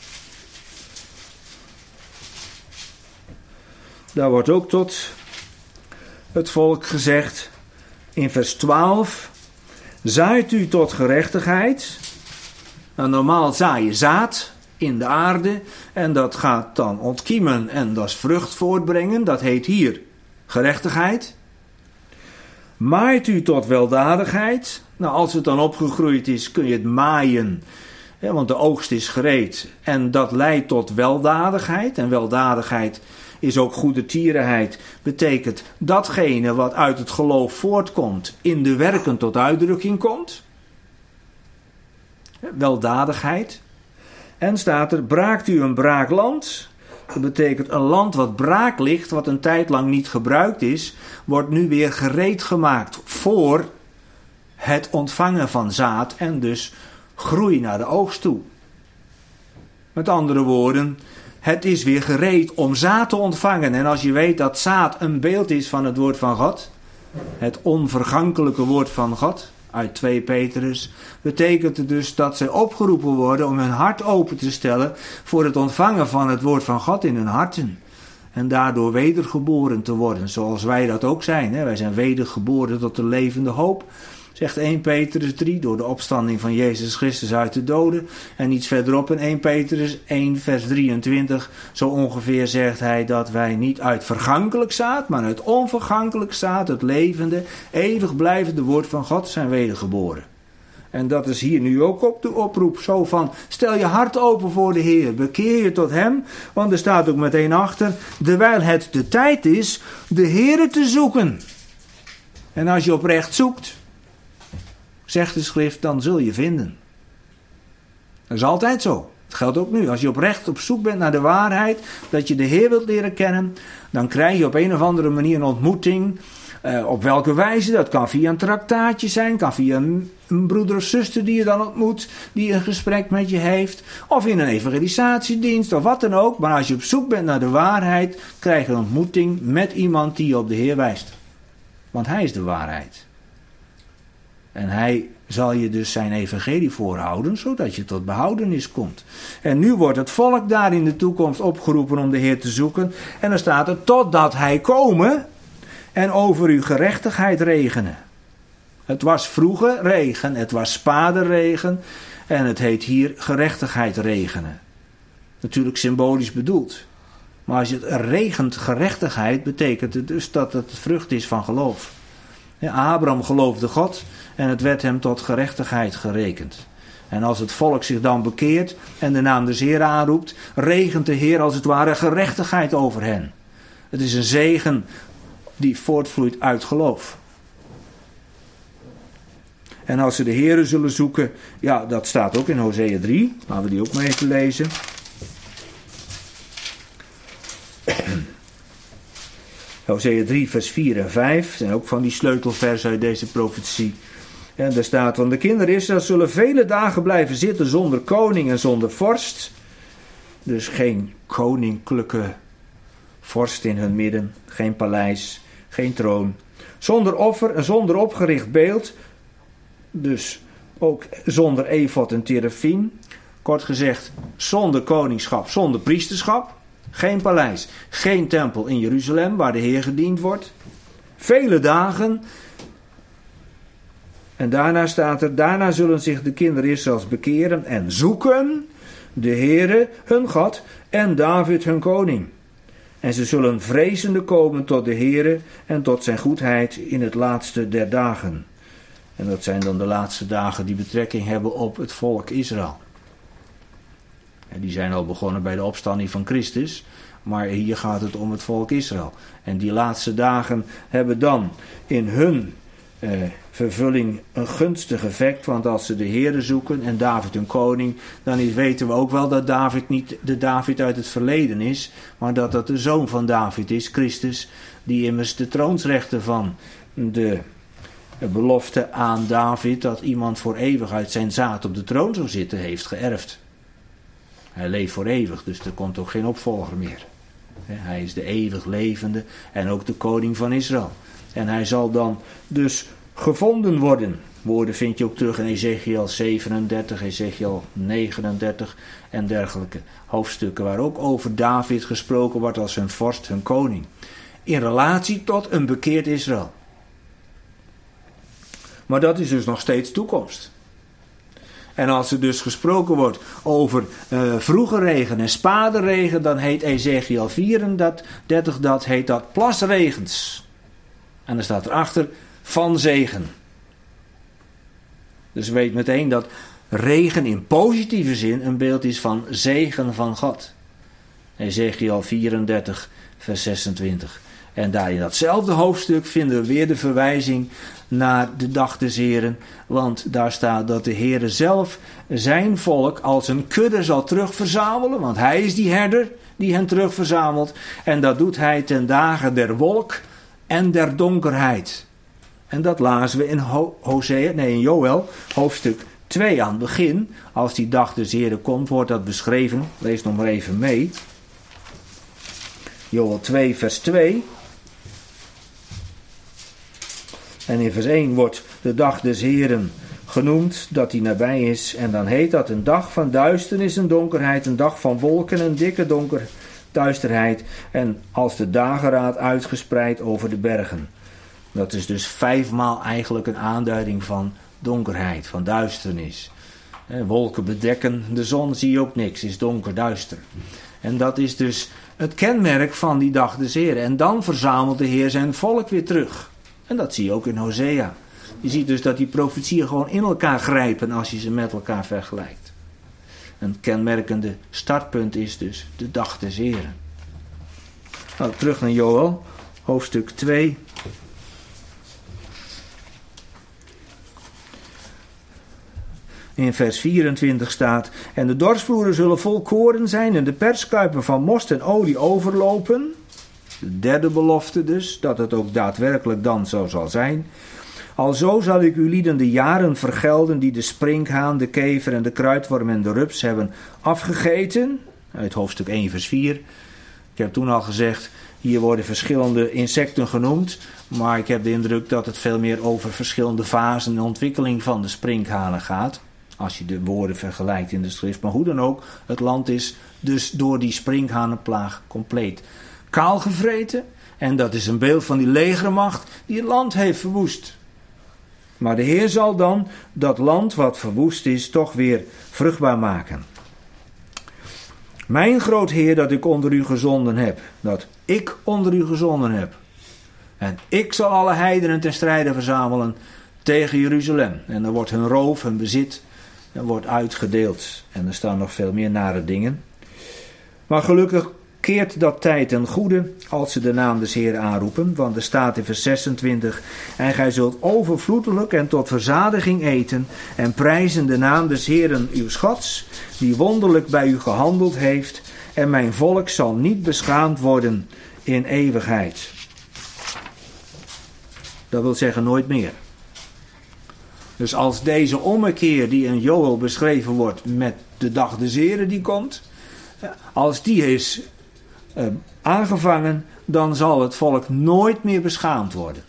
Daar wordt ook tot het volk gezegd in vers 12. Zaait u tot gerechtigheid. Nou, normaal zaai je zaad in de aarde en dat gaat dan ontkiemen en dat is vrucht voortbrengen. Dat heet hier gerechtigheid. Maait u tot weldadigheid. Nou, als het dan opgegroeid is, kun je het maaien, want de oogst is gereed. En dat leidt tot weldadigheid. En weldadigheid is ook goedertierenheid. Betekent datgene wat uit het geloof voortkomt, in de werken tot uitdrukking komt. Weldadigheid. En staat er, braakt u een braak land. Dat betekent een land wat braak ligt, wat een tijd lang niet gebruikt is, wordt nu weer gereed gemaakt voor het ontvangen van zaad en dus groei naar de oogst toe. Met andere woorden, het is weer gereed om zaad te ontvangen. En als je weet dat zaad een beeld is van het woord van God, het onvergankelijke woord van God, uit 2 Petrus, betekent het dus dat zij opgeroepen worden om hun hart open te stellen voor het ontvangen van het woord van God in hun harten. En daardoor wedergeboren te worden, zoals wij dat ook zijn. Wij zijn wedergeboren tot de levende hoop. Zegt 1 Petrus 3, door de opstanding van Jezus Christus uit de doden. En iets verderop in 1 Petrus 1 vers 23, zo ongeveer zegt hij dat wij niet uit vergankelijk zaad, maar uit onvergankelijk zaad, het levende, eeuwig blijvende woord van God, zijn wedergeboren. En dat is hier nu ook op de oproep, zo van, stel je hart open voor de Heer, bekeer je tot Hem, want er staat ook meteen achter, terwijl het de tijd is de Heere te zoeken. En als je oprecht zoekt, zegt de schrift, dan zul je vinden. Dat is altijd zo. Het geldt ook nu. Als je oprecht op zoek bent naar de waarheid, dat je de Heer wilt leren kennen, dan krijg je op een of andere manier een ontmoeting. Op welke wijze? Dat kan via een traktaatje zijn, kan via een broeder of zuster die je dan ontmoet, die een gesprek met je heeft, of in een evangelisatiedienst, of wat dan ook. Maar als je op zoek bent naar de waarheid, krijg je een ontmoeting met iemand die je op de Heer wijst. Want Hij is de waarheid. En Hij zal je dus zijn evangelie voorhouden, zodat je tot behoudenis komt. En nu wordt het volk daar in de toekomst opgeroepen om de Heer te zoeken. En dan staat er, totdat Hij komen en over uw gerechtigheid regenen. Het was vroeger regen, het was spaderregen en het heet hier gerechtigheid regenen. Natuurlijk symbolisch bedoeld. Maar als het regent gerechtigheid, betekent het dus dat het vrucht is van geloof. Abraham geloofde God en het werd hem tot gerechtigheid gerekend. En als het volk zich dan bekeert en de naam des Heer aanroept, regent de Heer als het ware gerechtigheid over hen. Het is een zegen die voortvloeit uit geloof. En als ze de Heere zullen zoeken, ja, dat staat ook in Hosea 3. Laten we die ook maar even lezen. Hosea 3 vers 4 en 5 zijn ook van die sleutelversen uit deze profetie. En daar staat, want de kinderen Israël zullen vele dagen blijven zitten zonder koning en zonder vorst. Dus geen koninklijke vorst in hun midden, geen paleis, geen troon. Zonder offer en zonder opgericht beeld, dus ook zonder efod en terafim. Kort gezegd, zonder koningschap, zonder priesterschap. Geen paleis, geen tempel in Jeruzalem waar de Heer gediend wordt. Vele dagen. En daarna staat er, daarna zullen zich de kinderen Israëls bekeren en zoeken de Heere hun God en David hun koning. En ze zullen vrezende komen tot de Heere en tot zijn goedheid in het laatste der dagen. En dat zijn dan de laatste dagen die betrekking hebben op het volk Israël. En die zijn al begonnen bij de opstanding van Christus, maar hier gaat het om het volk Israël. En die laatste dagen hebben dan in hun vervulling een gunstig effect, want als ze de Heere zoeken en David hun koning, dan weten we ook wel dat David niet de David uit het verleden is, maar dat dat de zoon van David is, Christus, die immers de troonsrechten van de belofte aan David, dat iemand voor eeuwig uit zijn zaad op de troon zou zitten, heeft geërfd. Hij leeft voor eeuwig, dus er komt ook geen opvolger meer. Hij is de eeuwig levende en ook de koning van Israël. En hij zal dan dus gevonden worden. Woorden vind je ook terug in Ezekiel 37, Ezekiel 39 en dergelijke hoofdstukken, waar ook over David gesproken wordt als hun vorst, hun koning. In relatie tot een bekeerd Israël. Maar dat is dus nog steeds toekomst. En als er dus gesproken wordt over vroege regen en spaderregen, dan heet Ezekiel 34, dat heet dat plasregens. En dan staat erachter van zegen. Dus weet meteen dat regen in positieve zin een beeld is van zegen van God. Ezekiel 34, vers 26. En daar in datzelfde hoofdstuk vinden we weer de verwijzing naar de dag des Heren. Want daar staat dat de Heere zelf zijn volk als een kudde zal terugverzamelen. Want hij is die herder die hen terugverzamelt. En dat doet hij ten dagen der wolk en der donkerheid. En dat lazen we in Joël, hoofdstuk 2 aan het begin. Als die dag des Heren komt, wordt dat beschreven. Lees nog maar even mee. Joël 2, vers 2. En in vers 1 wordt de dag des Heren genoemd, dat die nabij is. En dan heet dat een dag van duisternis en donkerheid, een dag van wolken en dikke duisterheid. En als de dageraad uitgespreid over de bergen. Dat is dus 5 maal eigenlijk een aanduiding van donkerheid, van duisternis. Wolken bedekken, de zon zie je ook niks, is donker, duister. En dat is dus het kenmerk van die dag des Heren. En dan verzamelt de Heer zijn volk weer terug. En dat zie je ook in Hosea. Je ziet dus dat die profetieën gewoon in elkaar grijpen als je ze met elkaar vergelijkt. Een kenmerkende startpunt is dus de dag des Heren. Nou, terug naar Joël, hoofdstuk 2. In vers 24 staat: en de dorpsvloeren zullen vol koren zijn en de perskuipen van most en olie overlopen. De derde belofte dus, dat het ook daadwerkelijk dan zo zal zijn. Alzo zal ik u lieden de jaren vergelden die de sprinkhaan, de kever en de kruidworm en de rups hebben afgegeten. Uit hoofdstuk 1 vers 4. Ik heb toen al gezegd, hier worden verschillende insecten genoemd. Maar ik heb de indruk dat het veel meer over verschillende fasen en ontwikkeling van de sprinkhanen gaat. Als je de woorden vergelijkt in de schrift. Maar hoe dan ook, het land is dus door die sprinkhanenplaag compleet kaal gevreten. En dat is een beeld van die legermacht die het land heeft verwoest. Maar de Heer zal dan dat land wat verwoest is toch weer vruchtbaar maken. Mijn groot Heer dat ik onder u gezonden heb. Dat ik onder u gezonden heb. En ik zal alle heidenen ten strijde verzamelen tegen Jeruzalem. En dan wordt hun roof, hun bezit, wordt uitgedeeld. En er staan nog veel meer nare dingen. Maar gelukkig keert dat tijd ten goede als ze de naam des Heer aanroepen. Want er staat in vers 26: en gij zult overvloedelijk en tot verzadiging eten en prijzen de naam des Heeren uw Gods, die wonderlijk bij u gehandeld heeft. En mijn volk zal niet beschaamd worden in eeuwigheid. Dat wil zeggen nooit meer. Dus als deze ommekeer die in Joël beschreven wordt met de dag des Heren die komt, als die is aangevangen, dan zal het volk nooit meer beschaamd worden.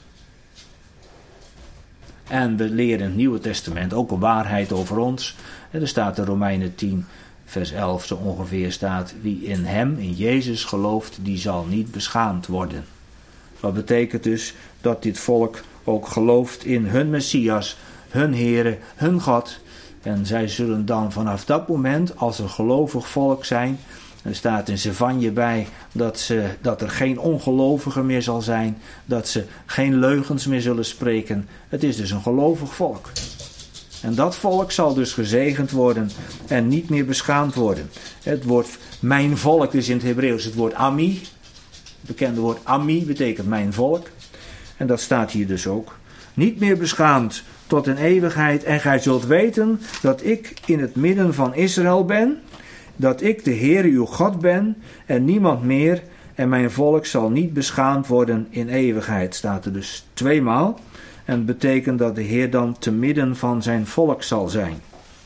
En we leren in het Nieuwe Testament ook een waarheid over ons. En er staat in Romeinen 10 vers 11 zo ongeveer staat: wie in hem, in Jezus gelooft, die zal niet beschaamd worden. Dat betekent dus dat dit volk ook gelooft in hun Messias, hun Heere, hun God. En zij zullen dan vanaf dat moment, als een gelovig volk zijn, er staat in Zefanje bij dat er geen ongelovige meer zal zijn, dat ze geen leugens meer zullen spreken. Het is dus een gelovig volk. En dat volk zal dus gezegend worden en niet meer beschaamd worden. Het woord mijn volk is in het Hebreeuws het woord Ami. Het bekende woord Ami betekent mijn volk. En dat staat hier dus ook. Niet meer beschaamd tot in eeuwigheid. En gij zult weten dat ik in het midden van Israël ben. Dat ik de Heer uw God ben en niemand meer. En mijn volk zal niet beschaamd worden in eeuwigheid. Staat er dus 2 maal. En het betekent dat de Heer dan te midden van zijn volk zal zijn.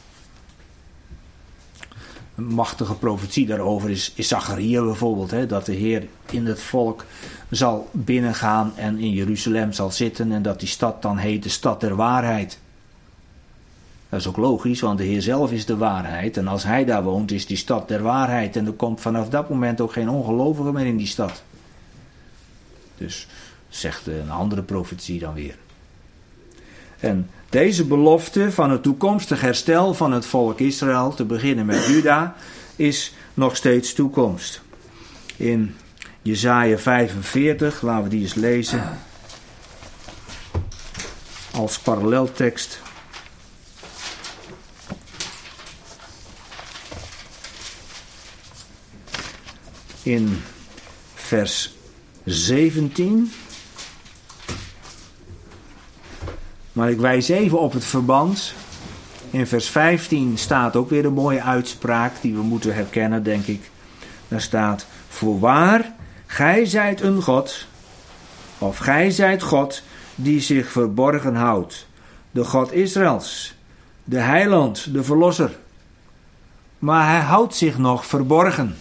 Een machtige profetie daarover is Zacharia bijvoorbeeld. Hè, dat de Heer in het volk zal binnengaan en in Jeruzalem zal zitten. En dat die stad dan heet de stad der waarheid. Dat is ook logisch, want de Heer zelf is de waarheid. En als hij daar woont, is die stad der waarheid. En er komt vanaf dat moment ook geen ongelovige meer in die stad. Dus zegt een andere profetie dan weer. En Deze belofte van het toekomstig herstel van het volk Israël, te beginnen met Juda, is nog steeds toekomst. In Jesaja 45, laten we die eens lezen. Als paralleltekst. In vers 17. Maar ik wijs even op het verband. In vers 15 staat ook weer een mooie uitspraak die we moeten herkennen, denk ik. Daar staat: voorwaar, gij zijt een God, of gij zijt God die zich verborgen houdt. De God Israëls, de heiland, de verlosser. Maar hij houdt zich nog verborgen.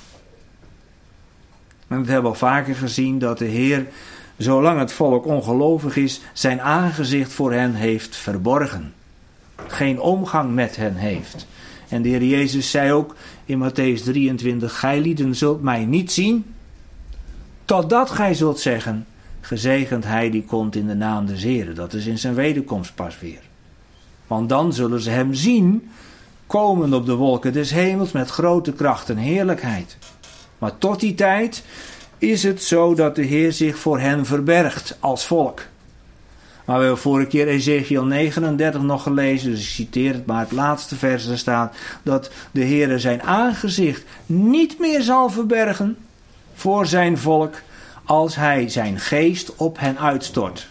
En we hebben al vaker gezien dat de Heer, zolang het volk ongelovig is, zijn aangezicht voor hen heeft verborgen. Geen omgang met hen heeft. En de Heer Jezus zei ook in Matthäus 23: Gijlieden zult mij niet zien, totdat gij zult zeggen: gezegend hij die komt in de naam des Heren. Dat is in zijn wederkomst pas weer. Want dan zullen ze hem zien, komen op de wolken des hemels met grote kracht en heerlijkheid. Maar tot die tijd is het zo dat de Heer zich voor hen verbergt als volk. Maar we hebben vorige keer Ezekiel 39 nog gelezen, dus ik citeer het maar, het laatste vers, er staat dat de Heer zijn aangezicht niet meer zal verbergen voor zijn volk als hij zijn geest op hen uitstort.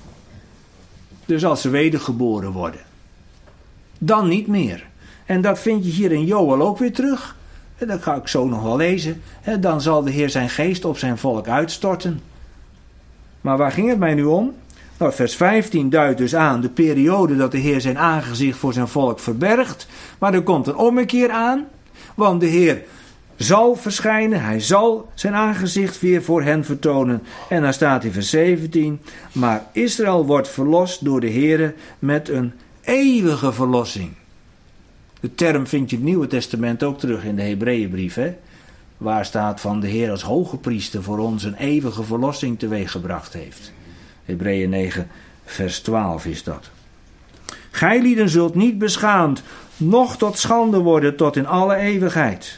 Dus als ze wedergeboren worden. Dan niet meer. En dat vind je hier in Joël ook weer terug. En dat ga ik zo nog wel lezen. Dan zal de Heer zijn geest op zijn volk uitstorten. Maar waar ging het mij nu om? Nou, vers 15 duidt dus aan de periode dat de Heer zijn aangezicht voor zijn volk verbergt. Maar er komt een ommekeer aan. Want de Heer zal verschijnen. Hij zal zijn aangezicht weer voor hen vertonen. En dan staat in vers 17. Maar Israël wordt verlost door de Heer met een eeuwige verlossing. De term vind je in het Nieuwe Testament ook terug in de Hebreeënbrief. Waar staat van de Heer als hoge priester voor ons een eeuwige verlossing teweeggebracht heeft. Hebreeën 9 vers 12 is dat. Gijlieden zult niet beschaamd, noch tot schande worden tot in alle eeuwigheid.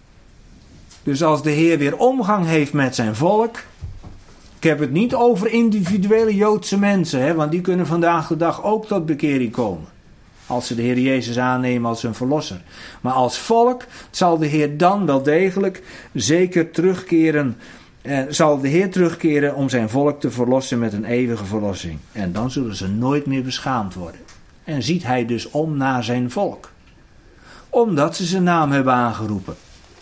Dus als de Heer weer omgang heeft met zijn volk. Ik heb het niet over individuele Joodse mensen. Want die kunnen vandaag de dag ook tot bekering komen. Als ze de Heer Jezus aannemen als hun verlosser. Maar als volk zal de Heer dan wel degelijk zeker terugkeren. Zal de Heer terugkeren om zijn volk te verlossen met een eeuwige verlossing. En dan zullen ze nooit meer beschaamd worden. En ziet hij dus om naar zijn volk. Omdat ze zijn naam hebben aangeroepen.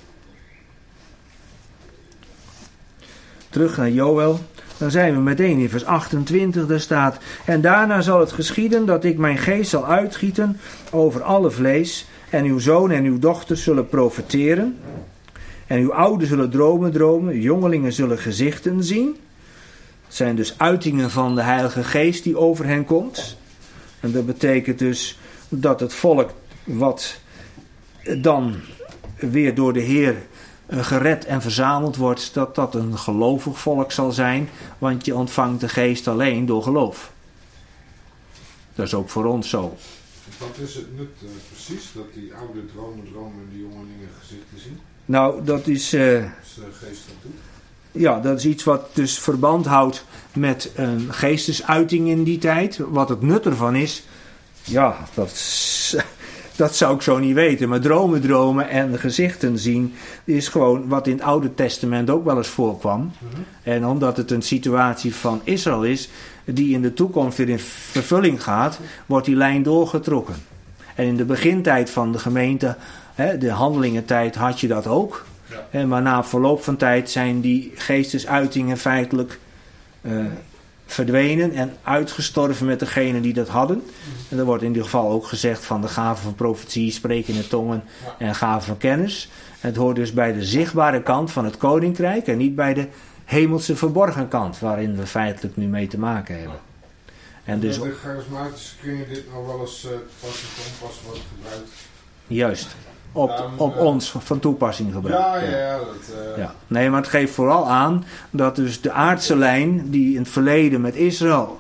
Terug naar Joël. Dan zijn we meteen in vers 28, daar staat: en daarna zal het geschieden dat ik mijn geest zal uitgieten over alle vlees. En uw zoon en uw dochter zullen profeteren. En uw ouden zullen dromen, jongelingen zullen gezichten zien. Het zijn dus uitingen van de Heilige Geest die over hen komt. En dat betekent dus dat het volk wat dan weer door de Heer gered en verzameld wordt, dat dat een gelovig volk zal zijn, want je ontvangt de Geest alleen door geloof. Dat is ook voor ons zo. Wat is het nut precies, dat die oude dromen en die jongelingen gezichten zien? Nou, dat is de Geest dat doet? Ja, dat is iets wat dus verband houdt met een geestesuiting in die tijd. Wat het nut ervan is, ja, dat zou ik zo niet weten. Maar dromen en gezichten zien is gewoon wat in het Oude Testament ook wel eens voorkwam. Mm-hmm. En omdat het een situatie van Israël is, die in de toekomst weer in vervulling gaat, wordt die lijn doorgetrokken. En in de begintijd van de gemeente, de handelingentijd, had je dat ook. Ja. Maar na verloop van tijd zijn die geestesuitingen feitelijk verdwenen en uitgestorven met degenen die dat hadden. En er wordt in ieder geval ook gezegd van de gaven van profetie, spreken in de tongen en gaven van kennis. Het hoort dus bij de zichtbare kant van het koninkrijk en niet bij de hemelse verborgen kant, waarin we feitelijk nu mee te maken hebben. En dus de charismatische kringen dit nou wel eens pas en onpas wordt gebruikt. Juist. Op ons van toepassing gebruikt. Ja. Nee, maar het geeft vooral aan dat dus de aardse lijn die in het verleden met Israël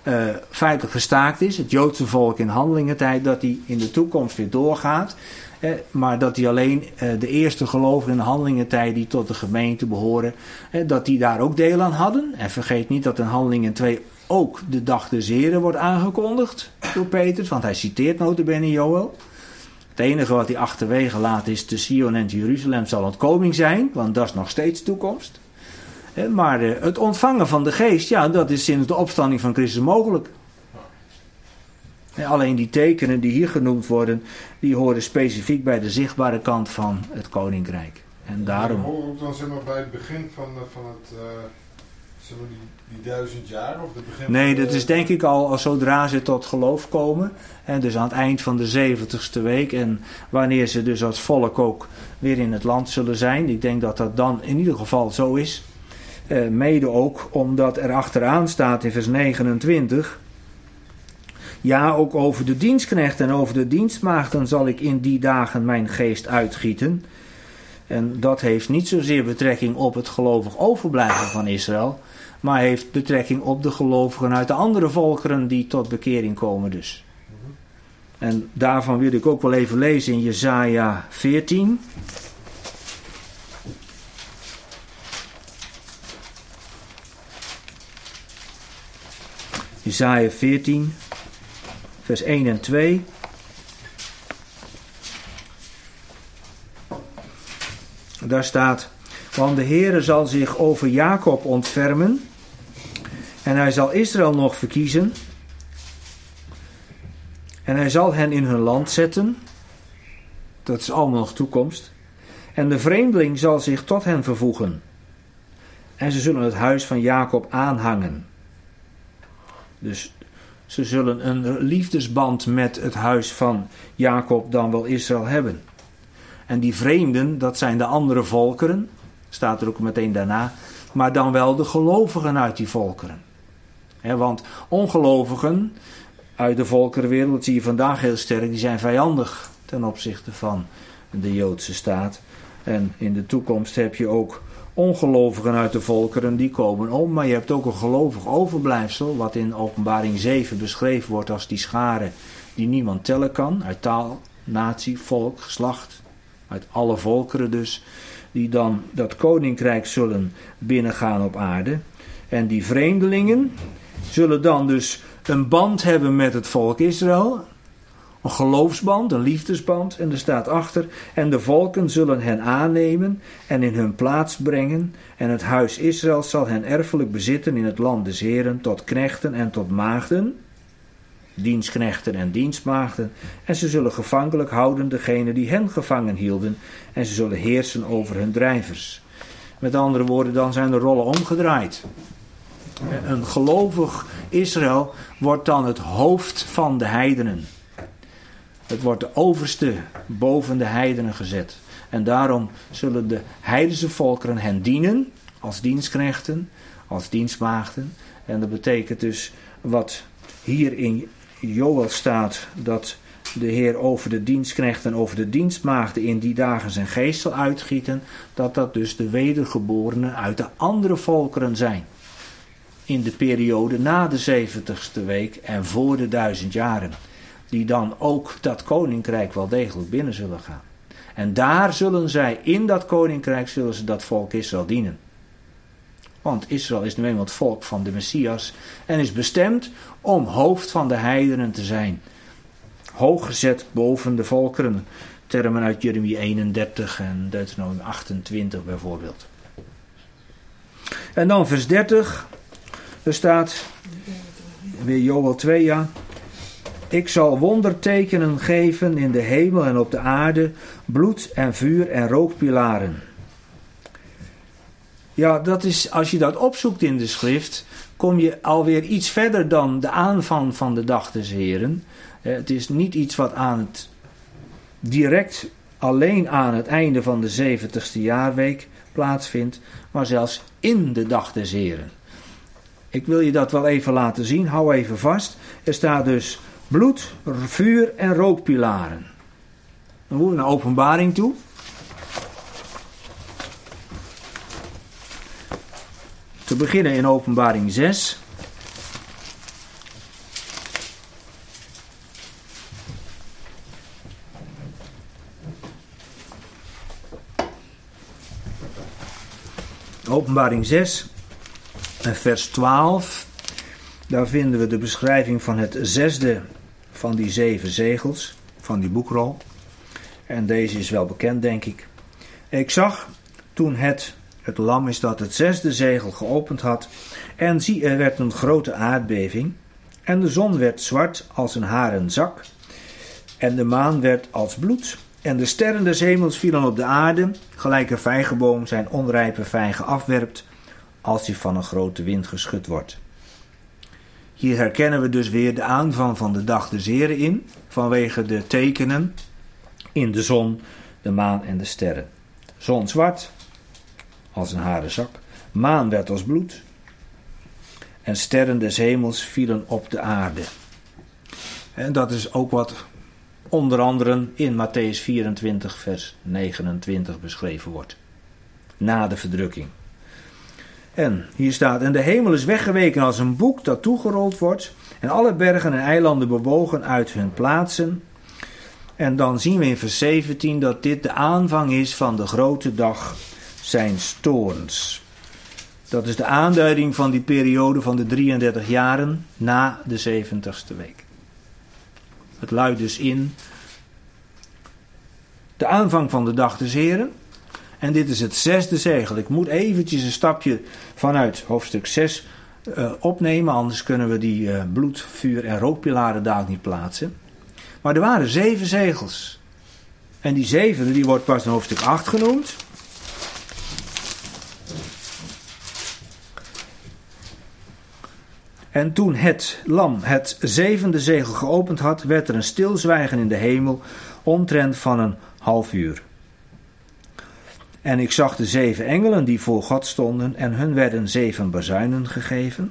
feitelijk gestaakt is. Het Joodse volk in Handelingentijd, dat die in de toekomst weer doorgaat. Maar dat die alleen de eerste gelovigen in de Handelingentijd die tot de gemeente behoren, dat die daar ook deel aan hadden. En vergeet niet dat in Handelingen 2 ook de dag des Heren wordt aangekondigd door Petrus, want hij citeert nota bene Joël. Het enige wat hij achterwege laat is: te Sion en te Jeruzalem zal ontkoming zijn, want dat is nog steeds toekomst. Maar het ontvangen van de geest, ja, dat is sinds de opstanding van Christus mogelijk. Alleen die tekenen die hier genoemd worden, die horen specifiek bij de zichtbare kant van het koninkrijk. En daarom... Die horen ook dan zeg maar bij het begin van het, zeg maar die 1000 jaar? Of het begin nee, dat is denk ik al zodra ze tot geloof komen. En dus aan het eind van de 70ste week. En wanneer ze dus als volk ook weer in het land zullen zijn. Ik denk dat dat dan in ieder geval zo is. Mede ook omdat er achteraan staat in vers 29... Ja, ook over de dienstknechten en over de dienstmaagden zal ik in die dagen mijn geest uitgieten. En dat heeft niet zozeer betrekking op het gelovig overblijven van Israël, maar heeft betrekking op de gelovigen uit de andere volkeren die tot bekering komen dus. En daarvan wil ik ook wel even lezen in Jesaja 14. Jesaja 14... vers 1 en 2. Daar staat: want de Heere zal zich over Jacob ontfermen en hij zal Israël nog verkiezen en hij zal hen in hun land zetten. Dat is allemaal nog toekomst. En de vreemdeling zal zich tot hen vervoegen en ze zullen het huis van Jacob aanhangen. Dus ze zullen een liefdesband met het huis van Jacob, dan wel Israël, hebben. En die vreemden, dat zijn de andere volkeren, staat er ook meteen daarna, maar dan wel de gelovigen uit die volkeren. Want ongelovigen uit de volkerenwereld, dat zie je vandaag heel sterk, die zijn vijandig ten opzichte van de Joodse staat. En in de toekomst heb je ook ongelovigen uit de volkeren, die komen om. Maar je hebt ook een gelovig overblijfsel, wat in Openbaring 7 beschreven wordt als die schare die niemand tellen kan. Uit taal, natie, volk, geslacht, uit alle volkeren dus. Die dan dat koninkrijk zullen binnengaan op aarde. En die vreemdelingen zullen dan dus een band hebben met het volk Israël. Een geloofsband, een liefdesband. En er staat achter: en de volken zullen hen aannemen en in hun plaats brengen. En het huis Israël zal hen erfelijk bezitten in het land des Heren, tot knechten en tot maagden. Dienstknechten en dienstmaagden. En ze zullen gevankelijk houden degene die hen gevangen hielden. En ze zullen heersen over hun drijvers. Met andere woorden, dan zijn de rollen omgedraaid. Een gelovig Israël wordt dan het hoofd van de heidenen. Het wordt de overste boven de heidenen gezet. En daarom zullen de heidense volkeren hen dienen als dienstknechten, als dienstmaagden. En dat betekent dus wat hier in Joël staat, dat de Heer over de dienstknechten en over de dienstmaagden in die dagen zijn geest zal uitgieten, dat dat dus de wedergeborenen uit de andere volkeren zijn. In de periode na de 70ste week en voor de 1000 jaren. Die dan ook dat koninkrijk wel degelijk binnen zullen gaan. En daar zullen zij, in dat koninkrijk, zullen ze dat volk Israël dienen. Want Israël is nu eenmaal het volk van de Messias en is bestemd om hoofd van de heidenen te zijn. Hoog gezet boven de volkeren. Termen uit Jeremia 31 en Deuteronomium 28 bijvoorbeeld. En dan vers 30. Er staat, weer Joël 2, ja. Ik zal wondertekenen geven in de hemel en op de aarde, bloed en vuur en rookpilaren. Ja, dat is, als je dat opzoekt in de schrift, kom je alweer iets verder dan de aanvang van de dag des Heren. Het is niet iets wat direct alleen aan het einde van de 70ste jaarweek plaatsvindt, maar zelfs in de dag des Heren. Ik wil je dat wel even laten zien, hou even vast. Er staat dus bloed, vuur en rookpilaren. Dan moeten we naar Openbaring toe. Te beginnen in Openbaring 6. Openbaring 6 en vers 12. Daar vinden we de beschrijving van het 6e van die 7 zegels van die boekrol. En deze is wel bekend, denk ik. Ik zag toen het lam is dat het 6e zegel geopend had. En zie, er werd een grote aardbeving. En de zon werd zwart als een haren zak. En de maan werd als bloed. En de sterren des hemels vielen op de aarde, gelijk een vijgenboom zijn onrijpe vijgen afwerpt, als die van een grote wind geschud wordt. Hier herkennen we dus weer de aanvang van de dag des Heren in, vanwege de tekenen in de zon, de maan en de sterren. Zon zwart, als een haren zak. Maan werd als bloed. En sterren des hemels vielen op de aarde. En dat is ook wat onder andere in Mattheüs 24 vers 29 beschreven wordt. Na de verdrukking. En hier staat: en de hemel is weggeweken als een boek dat toegerold wordt. En alle bergen en eilanden bewogen uit hun plaatsen. En dan zien we in vers 17 dat dit de aanvang is van de grote dag zijns toorns. Dat is de aanduiding van die periode van de 33 jaren na de 70ste week. Het luidt dus in de aanvang van de dag des Heren. En dit is het 6e zegel. Ik moet eventjes een stapje vanuit hoofdstuk 6 opnemen. Anders kunnen we die bloed, vuur en rookpilaren daar niet plaatsen. Maar er waren 7 zegels. En die 7e die wordt pas in hoofdstuk 8 genoemd. En toen het lam het 7e zegel geopend had, werd er een stilzwijgen in de hemel, omtrent van een half uur. En ik zag de 7 engelen die voor God stonden, en hun werden 7 bazuinen gegeven.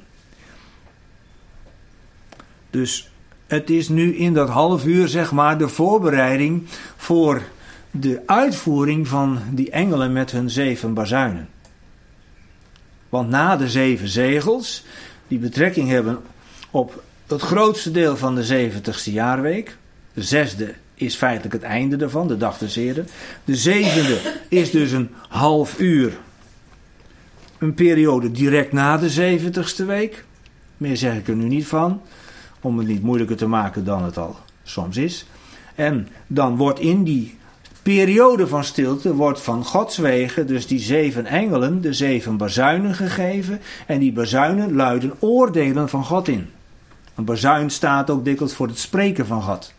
Dus het is nu in dat half uur, zeg maar, de voorbereiding voor de uitvoering van die engelen met hun 7 bazuinen. Want na de 7 zegels, die betrekking hebben op het grootste deel van de 70ste jaarweek. De 6e is feitelijk het einde daarvan, de dag des Heren. De 7e is dus een half uur. Een periode direct na de 70ste week. Meer zeg ik er nu niet van, om het niet moeilijker te maken dan het al soms is. En dan wordt in die periode van stilte wordt van Gods wegen dus die 7 engelen de 7 bazuinen gegeven. En die bazuinen luiden oordelen van God in. Een bazuin staat ook dikwijls voor het spreken van God.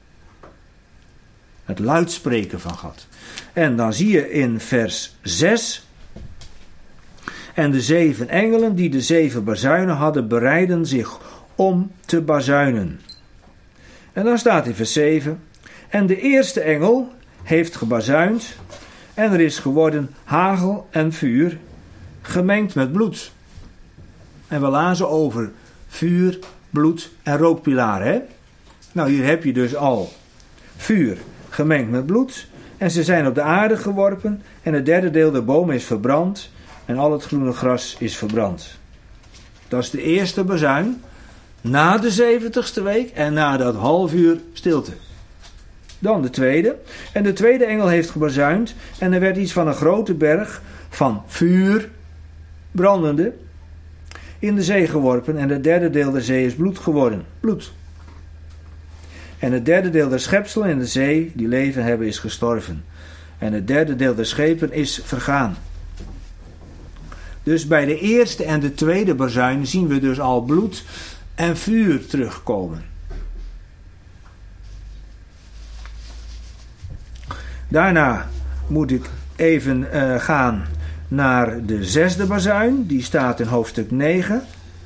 Het luidspreken van God. En dan zie je in vers 6. En de 7 engelen die de 7 bazuinen hadden, bereidden zich om te bazuinen. En dan staat in vers 7. En de eerste engel heeft gebazuind, en er is geworden hagel en vuur, gemengd met bloed. En we lazen over vuur, bloed en rookpilaren. Hè? Nou, hier heb je dus al vuur gemengd met bloed. En ze zijn op de aarde geworpen, en het 3e deel der bomen is verbrand, en al het groene gras is verbrand. Dat is de eerste bazuin, na de 70ste week en na dat half uur stilte. Dan de tweede. En de tweede engel heeft gebazuind. En er werd iets van een grote berg van vuur, brandende, in de zee geworpen. En het 3e deel der zee is bloed geworden. Bloed. En het 3e deel der schepselen in de zee, die leven hebben, is gestorven. En het 3e deel der schepen is vergaan. Dus bij de eerste en de tweede bazuin zien we dus al bloed en vuur terugkomen. Daarna moet ik even gaan naar de 6e bazuin. Die staat in hoofdstuk 9.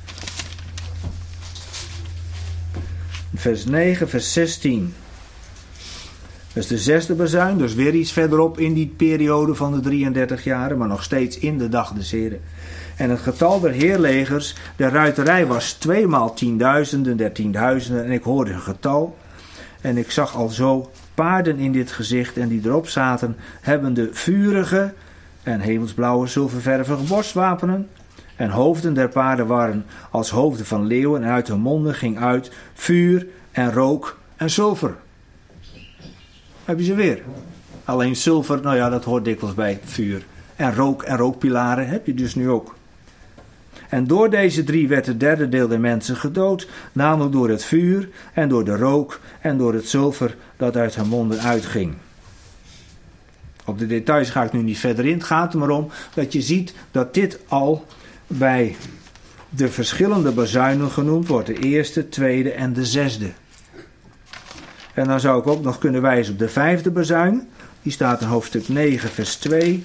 Vers 9, vers 16. Dat is de 6e bazuin. Dus weer iets verderop in die periode van de 33 jaren. Maar nog steeds in de dag des Heren. En het getal der heerlegers, der ruiterij was 2 maal 10.000, der 10.000. En ik hoorde een getal. En ik zag al zo paarden in dit gezicht, en die erop zaten, hebben de vurige en hemelsblauwe zilververvige borstwapenen. En hoofden der paarden waren als hoofden van leeuwen, en uit hun monden ging uit vuur en rook en zilver. Heb je ze weer? Alleen zilver, nou ja, dat hoort dikwijls bij vuur en rookpilaren heb je dus nu ook. En door deze 3 werd het derde deel der mensen gedood, namelijk door het vuur en door de rook en door het zilver dat uit hun monden uitging. Op de details ga ik nu niet verder in. Het gaat er maar om dat je ziet dat dit al bij de verschillende bazuinen genoemd wordt. De eerste, tweede en de zesde. En dan zou ik ook nog kunnen wijzen op de 5e bazuin. Die staat in hoofdstuk 9 vers 2.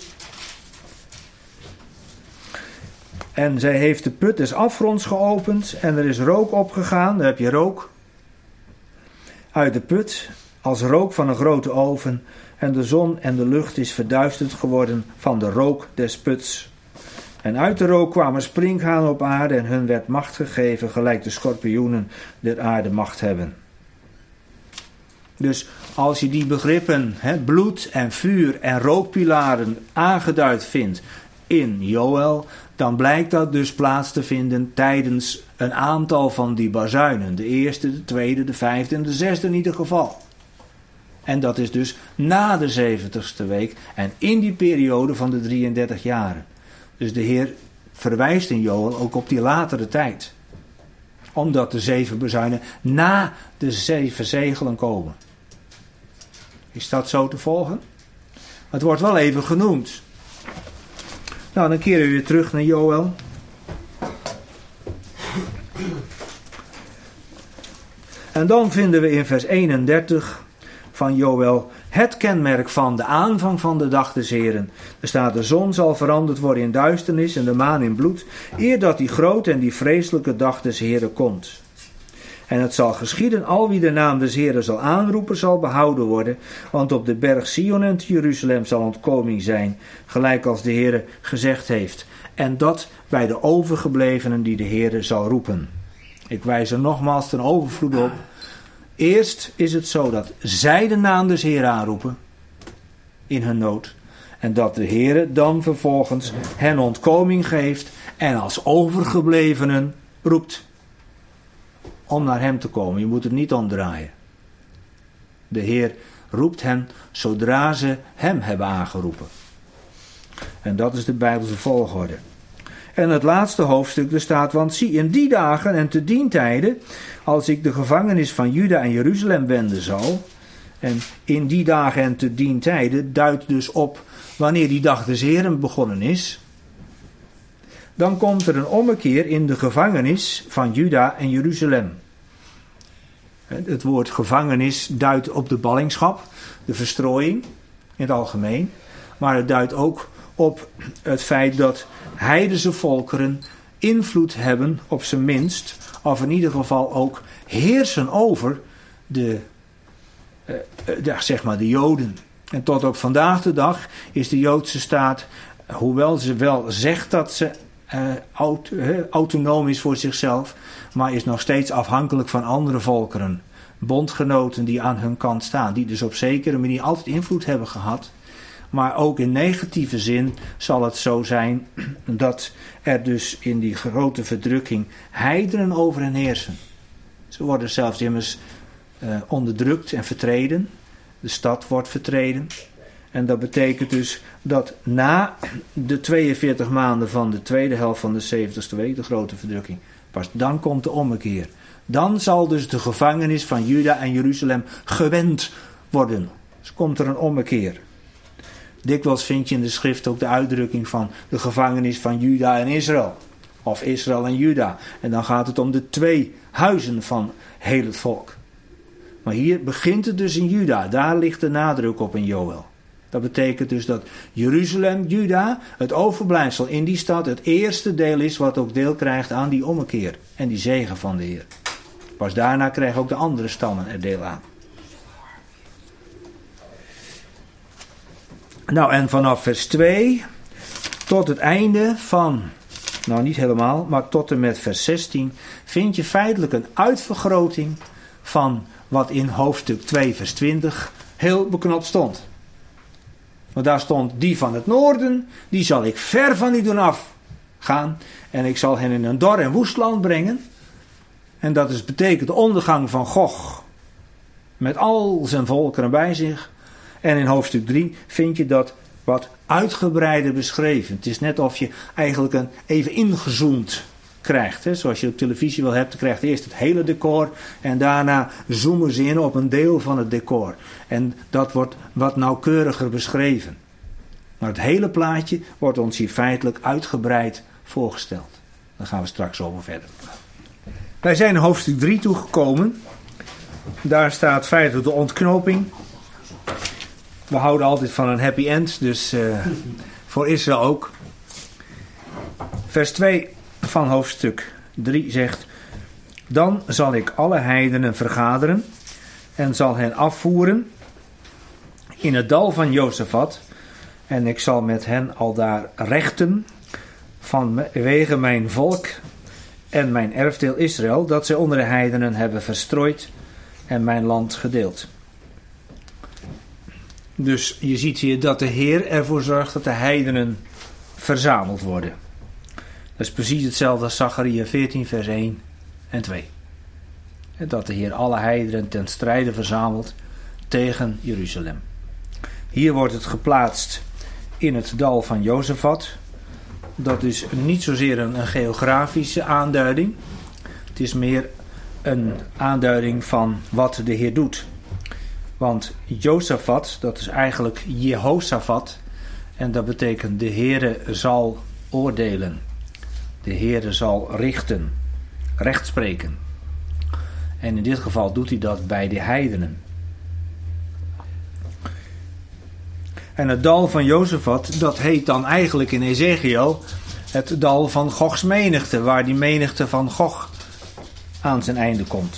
En zij heeft de put des afgronds geopend en er is rook opgegaan. Daar heb je rook uit de put, als rook van een grote oven. En de zon en de lucht is verduisterd geworden van de rook des puts. En uit de rook kwamen sprinkhanen op aarde en hun werd macht gegeven, gelijk de schorpioenen der aarde macht hebben. Dus als je die begrippen, bloed en vuur en rookpilaren aangeduid vindt in Joël, dan blijkt dat dus plaats te vinden tijdens een aantal van die bazuinen. De eerste, de tweede, de 5e en de 6e in ieder geval. En dat is dus na de 70ste week en in die periode van de 33 jaren. Dus de Heer verwijst in Joël ook op die latere tijd. Omdat de 7 bazuinen na de 7 zegelen komen. Is dat zo te volgen? Het wordt wel even genoemd. Nou, dan keren we weer terug naar Joël. En dan vinden we in vers 31 van Joël het kenmerk van de aanvang van de dag des Heren. Er staat: de zon zal veranderd worden in duisternis en de maan in bloed, eer dat die grote en die vreselijke dag des Heren komt. En het zal geschieden, al wie de naam des Heren zal aanroepen, zal behouden worden, want op de berg Sion en te Jeruzalem zal ontkoming zijn, gelijk als de Heere gezegd heeft. En dat bij de overgeblevenen die de Heere zal roepen. Ik wijs er nogmaals ten overvloed op. Eerst is het zo dat zij de naam des Heeren aanroepen in hun nood. En dat de Heere dan vervolgens hen ontkoming geeft en als overgeblevenen roept om naar hem te komen. Je moet het niet omdraaien. De Heer roept hen zodra ze hem hebben aangeroepen. En dat is de Bijbelse volgorde. En het laatste hoofdstuk, er staat: want zie, in die dagen en te dien tijde, als ik de gevangenis van Juda en Jeruzalem wenden zal. En in die dagen en te dien tijde duidt dus op wanneer die dag des Heren begonnen is. Dan komt er een ommekeer in de gevangenis van Juda en Jeruzalem. Het woord gevangenis duidt op de ballingschap, de verstrooiing in het algemeen. Maar het duidt ook op het feit dat heidense volkeren invloed hebben, op zijn minst, of in ieder geval ook heersen over de Joden. En tot op vandaag de dag is de Joodse staat, hoewel ze wel zegt dat ze autonoom is voor zichzelf, maar is nog steeds afhankelijk van andere volkeren, bondgenoten die aan hun kant staan, die dus op zekere manier altijd invloed hebben gehad. Maar ook in negatieve zin zal het zo zijn dat er dus in die grote verdrukking heidenen over hen heersen. Ze worden zelfs immers onderdrukt en vertreden. De stad wordt vertreden. En dat betekent dus dat na de 42 maanden van de tweede helft van de 70ste week, de grote verdrukking, pas dan komt de ommekeer. Dan zal dus de gevangenis van Juda en Jeruzalem gewend worden. Dus komt er een ommekeer. Dikwijls vind je in de schrift ook de uitdrukking van de gevangenis van Juda en Israël. Of Israël en Juda. En dan gaat het om de 2 huizen van heel het volk. Maar hier begint het dus in Juda. Daar ligt de nadruk op in Joël. Dat betekent dus dat Jeruzalem, Juda, het overblijfsel in die stad, het eerste deel is wat ook deel krijgt aan die ommekeer. En die zegen van de Heer. Pas daarna krijgen ook de andere stammen er deel aan. Nou, en vanaf vers 2 tot het einde van, nou niet helemaal, maar tot en met vers 16, vind je feitelijk een uitvergroting van wat in hoofdstuk 2 vers 20 heel beknopt stond. Want daar stond: die van het noorden, die zal ik ver van u doen afgaan en ik zal hen in een dor en woest land brengen. En dat is betekent de ondergang van Gog met al zijn volkeren bij zich. En in hoofdstuk 3 vind je dat wat uitgebreider beschreven. Het is net of je eigenlijk een even ingezoomd krijgt. Hè? Zoals je op televisie wel hebt, dan krijg je eerst het hele decor en daarna zoomen ze in op een deel van het decor. En dat wordt wat nauwkeuriger beschreven. Maar het hele plaatje wordt ons hier feitelijk uitgebreid voorgesteld. Daar gaan we straks over verder. Wij zijn in hoofdstuk 3 toegekomen. Daar staat feitelijk de ontknoping. We houden altijd van een happy end, dus voor Israël ook. Vers 2 van hoofdstuk 3 zegt: Dan zal ik alle heidenen vergaderen en zal hen afvoeren in het dal van Jozefat. En ik zal met hen aldaar rechten vanwege mijn volk en mijn erfdeel Israël, dat zij onder de heidenen hebben verstrooid en mijn land gedeeld. Dus je ziet hier dat de Heer ervoor zorgt dat de heidenen verzameld worden. Dat is precies hetzelfde als Zacharia 14 vers 1 en 2. En dat de Heer alle heidenen ten strijde verzamelt tegen Jeruzalem. Hier wordt het geplaatst in het dal van Jozefat. Dat is niet zozeer een geografische aanduiding. Het is meer een aanduiding van wat de Heer doet. Want Jozefat, dat is eigenlijk Jehoshafat. En dat betekent de Heere zal oordelen. De Heere zal richten. Recht spreken. En in dit geval doet hij dat bij de heidenen. En het dal van Jozefat, dat heet dan eigenlijk in Ezekiel het dal van Gogs menigte, waar die menigte van Gog aan zijn einde komt.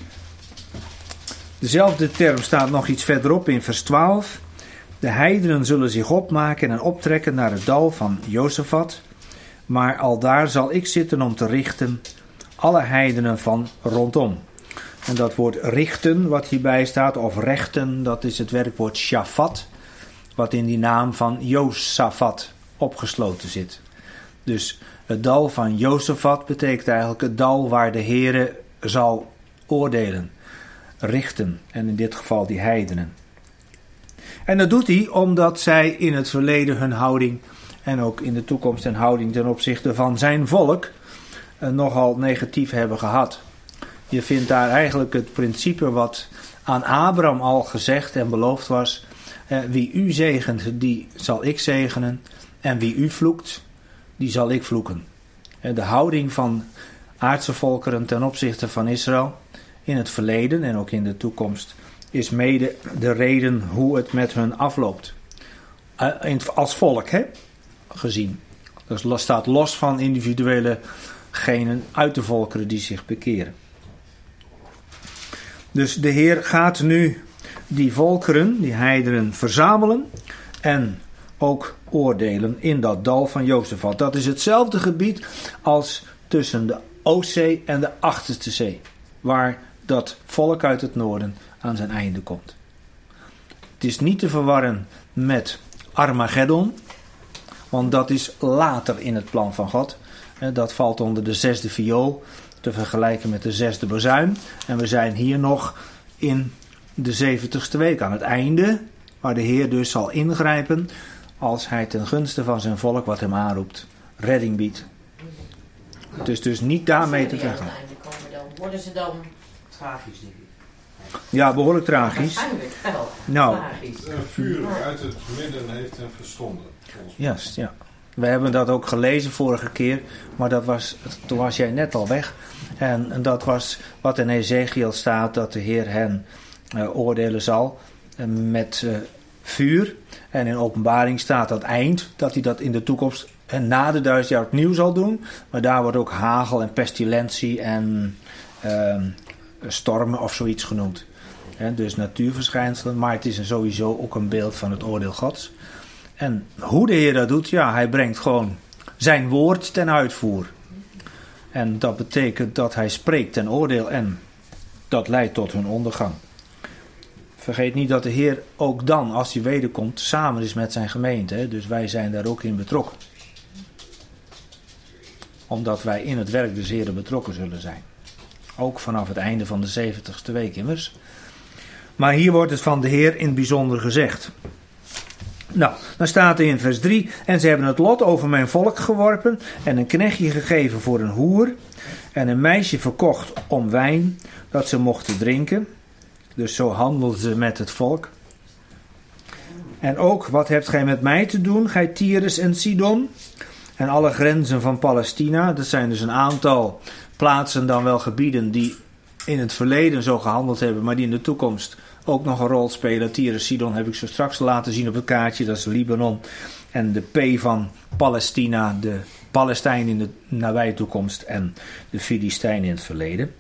Dezelfde term staat nog iets verderop in vers 12. De heidenen zullen zich opmaken en optrekken naar het dal van Jozefat, maar aldaar zal ik zitten om te richten alle heidenen van rondom. En dat woord richten wat hierbij staat, of rechten, dat is het werkwoord shafat, wat in die naam van Josafat opgesloten zit. Dus het dal van Jozefat betekent eigenlijk het dal waar de Heere zal oordelen, richten. En in dit geval die heidenen. En dat doet hij omdat zij in het verleden hun houding en ook in de toekomst hun houding ten opzichte van zijn volk nogal negatief hebben gehad. Je vindt daar eigenlijk het principe wat aan Abraham al gezegd en beloofd was. Wie u zegent, die zal ik zegenen. En wie u vloekt, die zal ik vloeken. De houding van aardse volkeren ten opzichte van Israël in het verleden en ook in de toekomst is mede de reden hoe het met hun afloopt. Als volk, gezien. Dat staat los van individuele genen uit de volkeren die zich bekeren. Dus de Heer gaat nu die volkeren, die heidenen, verzamelen en ook oordelen in dat dal van Jozefat. Dat is hetzelfde gebied als tussen de Oostzee en de Achterste Zee, waar dat volk uit het noorden aan zijn einde komt. Het is niet te verwarren met Armageddon, want dat is later in het plan van God. Dat valt onder de 6e viool, te vergelijken met de 6e bazuin. En we zijn hier nog in de 70ste week aan het einde, waar de Heer dus zal ingrijpen als hij ten gunste van zijn volk wat hem aanroept redding biedt. Het is dus niet daarmee te vergelijken. Worden ze dan tragisch, denk ik? Ja, behoorlijk tragisch. Waarschijnlijk wel. Nou, vuur uit het midden heeft hen verstonden. Juist, ja. We hebben dat ook gelezen vorige keer, maar toen was jij net al weg. En dat was wat in Ezekiel staat, dat de Heer hen oordelen zal met vuur. En in Openbaring staat dat eind, dat hij dat in de toekomst en na de 1000 jaar opnieuw zal doen. Maar daar wordt ook hagel en pestilentie en stormen of zoiets genoemd. Dus natuurverschijnselen, maar het is sowieso ook een beeld van het oordeel Gods. En hoe de Heer dat doet, ja, hij brengt gewoon zijn woord ten uitvoer. En dat betekent dat hij spreekt ten oordeel en dat leidt tot hun ondergang. Vergeet niet dat de Heer ook dan, als hij wederkomt, samen is met zijn gemeente. Dus wij zijn daar ook in betrokken. Omdat wij in het werk des Heeren betrokken zullen zijn. Ook vanaf het einde van de 70ste week immers. Maar hier wordt het van de Heer in het bijzonder gezegd. Nou, dan staat er in vers 3... En ze hebben het lot over mijn volk geworpen... en een knechtje gegeven voor een hoer... en een meisje verkocht om wijn... dat ze mochten drinken. Dus zo handelden ze met het volk. En ook, wat hebt gij met mij te doen, gij Tyrus en Sidon... en alle grenzen van Palestina. Dat zijn dus een aantal plaatsen, dan wel gebieden... die in het verleden zo gehandeld hebben... maar die in de toekomst ook nog een rol spelen. Tyrus, Sidon heb ik zo straks laten zien op het kaartje. Dat is Libanon. En de P van Palestina, de Palestijn in de nabije toekomst... en de Filistijn in het verleden.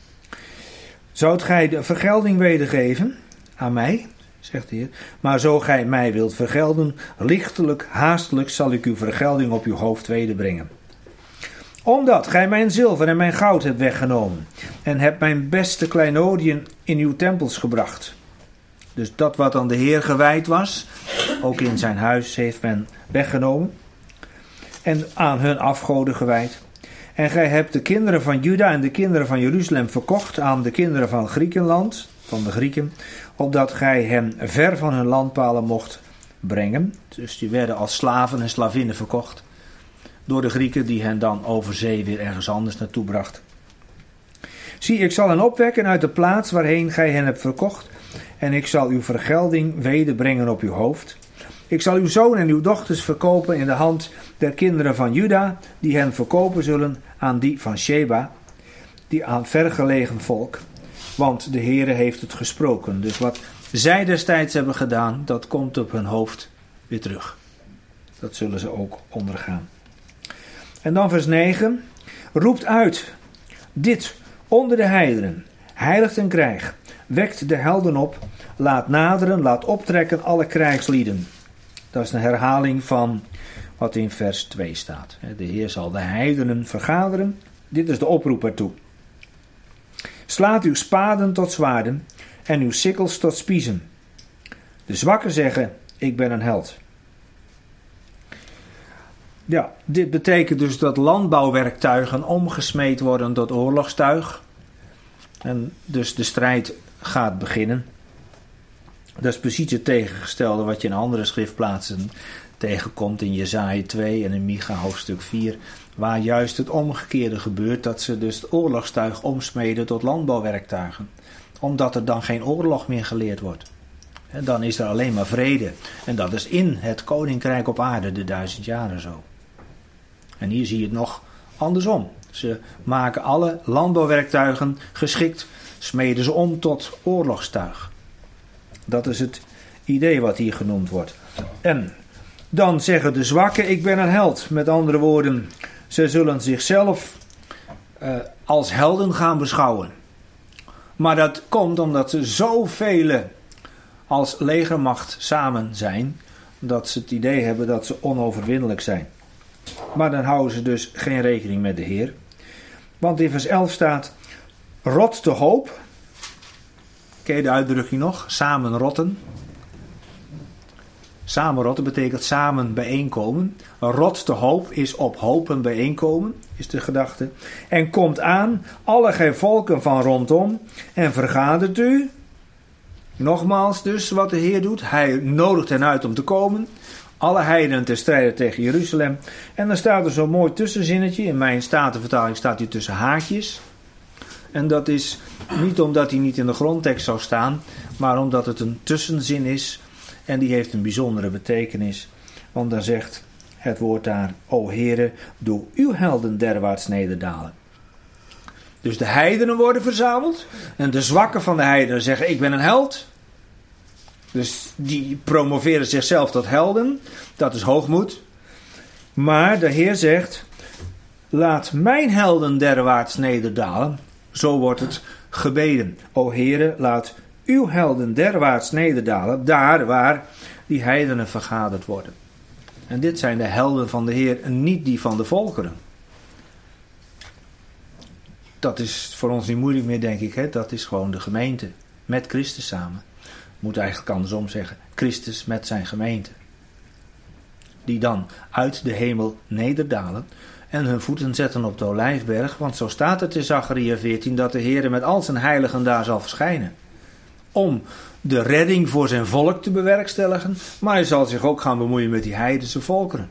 Zoudt gij de vergelding wedergeven aan mij, zegt de Heer... maar zo gij mij wilt vergelden, lichtelijk, haastelijk... zal ik uw vergelding op uw hoofd wederbrengen. Omdat gij mijn zilver en mijn goud hebt weggenomen... en hebt mijn beste kleinodiën in uw tempels gebracht. Dus dat wat aan de Heer gewijd was... ook in zijn huis heeft men weggenomen... en aan hun afgoden gewijd. En gij hebt de kinderen van Juda en de kinderen van Jeruzalem verkocht... aan de kinderen van Griekenland, van de Grieken... opdat gij hen ver van hun landpalen mocht brengen. Dus die werden als slaven en slavinnen verkocht... door de Grieken die hen dan over zee weer ergens anders naartoe brachten. Zie, ik zal hen opwekken uit de plaats waarheen gij hen hebt verkocht... en ik zal uw vergelding wederbrengen op uw hoofd. Ik zal uw zoon en uw dochters verkopen in de hand der kinderen van Juda... die hen verkopen zullen aan die van Sheba, die aan vergelegen volk. Want de Heere heeft het gesproken. Dus wat zij destijds hebben gedaan, dat komt op hun hoofd weer terug. Dat zullen ze ook ondergaan. En dan vers 9. Roept uit dit onder de heidenen. Heiligt en krijg. Wekt de helden op. Laat naderen, laat optrekken alle krijgslieden. Dat is een herhaling van wat in vers 2 staat. De Heer zal de heidenen vergaderen. Dit is de oproep ertoe. Slaat uw spaden tot zwaarden en uw sikkels tot spiezen. De zwakken zeggen, ik ben een held. Ja, dit betekent dus dat landbouwwerktuigen omgesmeed worden tot oorlogstuig. En dus de strijd gaat beginnen. Dat is precies het tegengestelde wat je in andere schriftplaatsen tegenkomt in Jesaja 2 en in Micha hoofdstuk 4. Waar juist het omgekeerde gebeurt, dat ze dus het oorlogstuig omsmeden tot landbouwwerktuigen. Omdat er dan geen oorlog meer geleerd wordt. En dan is er alleen maar vrede. En dat is in het koninkrijk op aarde de 1000 jaren zo. En hier zie je het nog andersom. Ze maken alle landbouwwerktuigen geschikt, smeden ze om tot oorlogstuig. Dat is het idee wat hier genoemd wordt. En dan zeggen de zwakken, ik ben een held. Met andere woorden, ze zullen zichzelf als helden gaan beschouwen. Maar dat komt omdat ze zoveel als legermacht samen zijn, dat ze het idee hebben dat ze onoverwinnelijk zijn. Maar dan houden ze dus geen rekening met de Heer. Want in vers 11 staat, rot de hoop. Ken je de uitdrukking nog? Samen rotten. Samen rotten betekent samen bijeenkomen. Rot de hoop is op hopen bijeenkomen, is de gedachte. En komt aan, alle gij volken van rondom, en vergadert u. Nogmaals dus wat de Heer doet. Hij nodigt hen uit om te komen. Alle heidenen te strijden tegen Jeruzalem. En dan staat er zo'n mooi tussenzinnetje. In mijn Statenvertaling staat hij tussen haakjes. En dat is niet omdat hij niet in de grondtekst zou staan, maar omdat het een tussenzin is. En die heeft een bijzondere betekenis. Want dan zegt het woord daar, o Heere, doe uw helden derwaarts nederdalen. Dus de heidenen worden verzameld. En de zwakken van de heidenen zeggen, ik ben een held. Dus die promoveren zichzelf tot helden. Dat is hoogmoed. Maar de Heer zegt, laat mijn helden derwaarts nederdalen. Zo wordt het gebeden. O Heere, laat uw helden derwaarts nederdalen. Daar waar die heidenen vergaderd worden. En dit zijn de helden van de Heer en niet die van de volkeren. Dat is voor ons niet moeilijk meer, denk ik. Hè? Dat is gewoon de gemeente met Christus samen. Moet eigenlijk andersom zeggen. Christus met zijn gemeente. Die dan uit de hemel nederdalen en hun voeten zetten op de Olijfberg. Want zo staat het in Zacharia 14 dat de Heer met al zijn heiligen daar zal verschijnen. om de redding voor zijn volk te bewerkstelligen, maar hij zal zich ook gaan bemoeien met die heidense volkeren.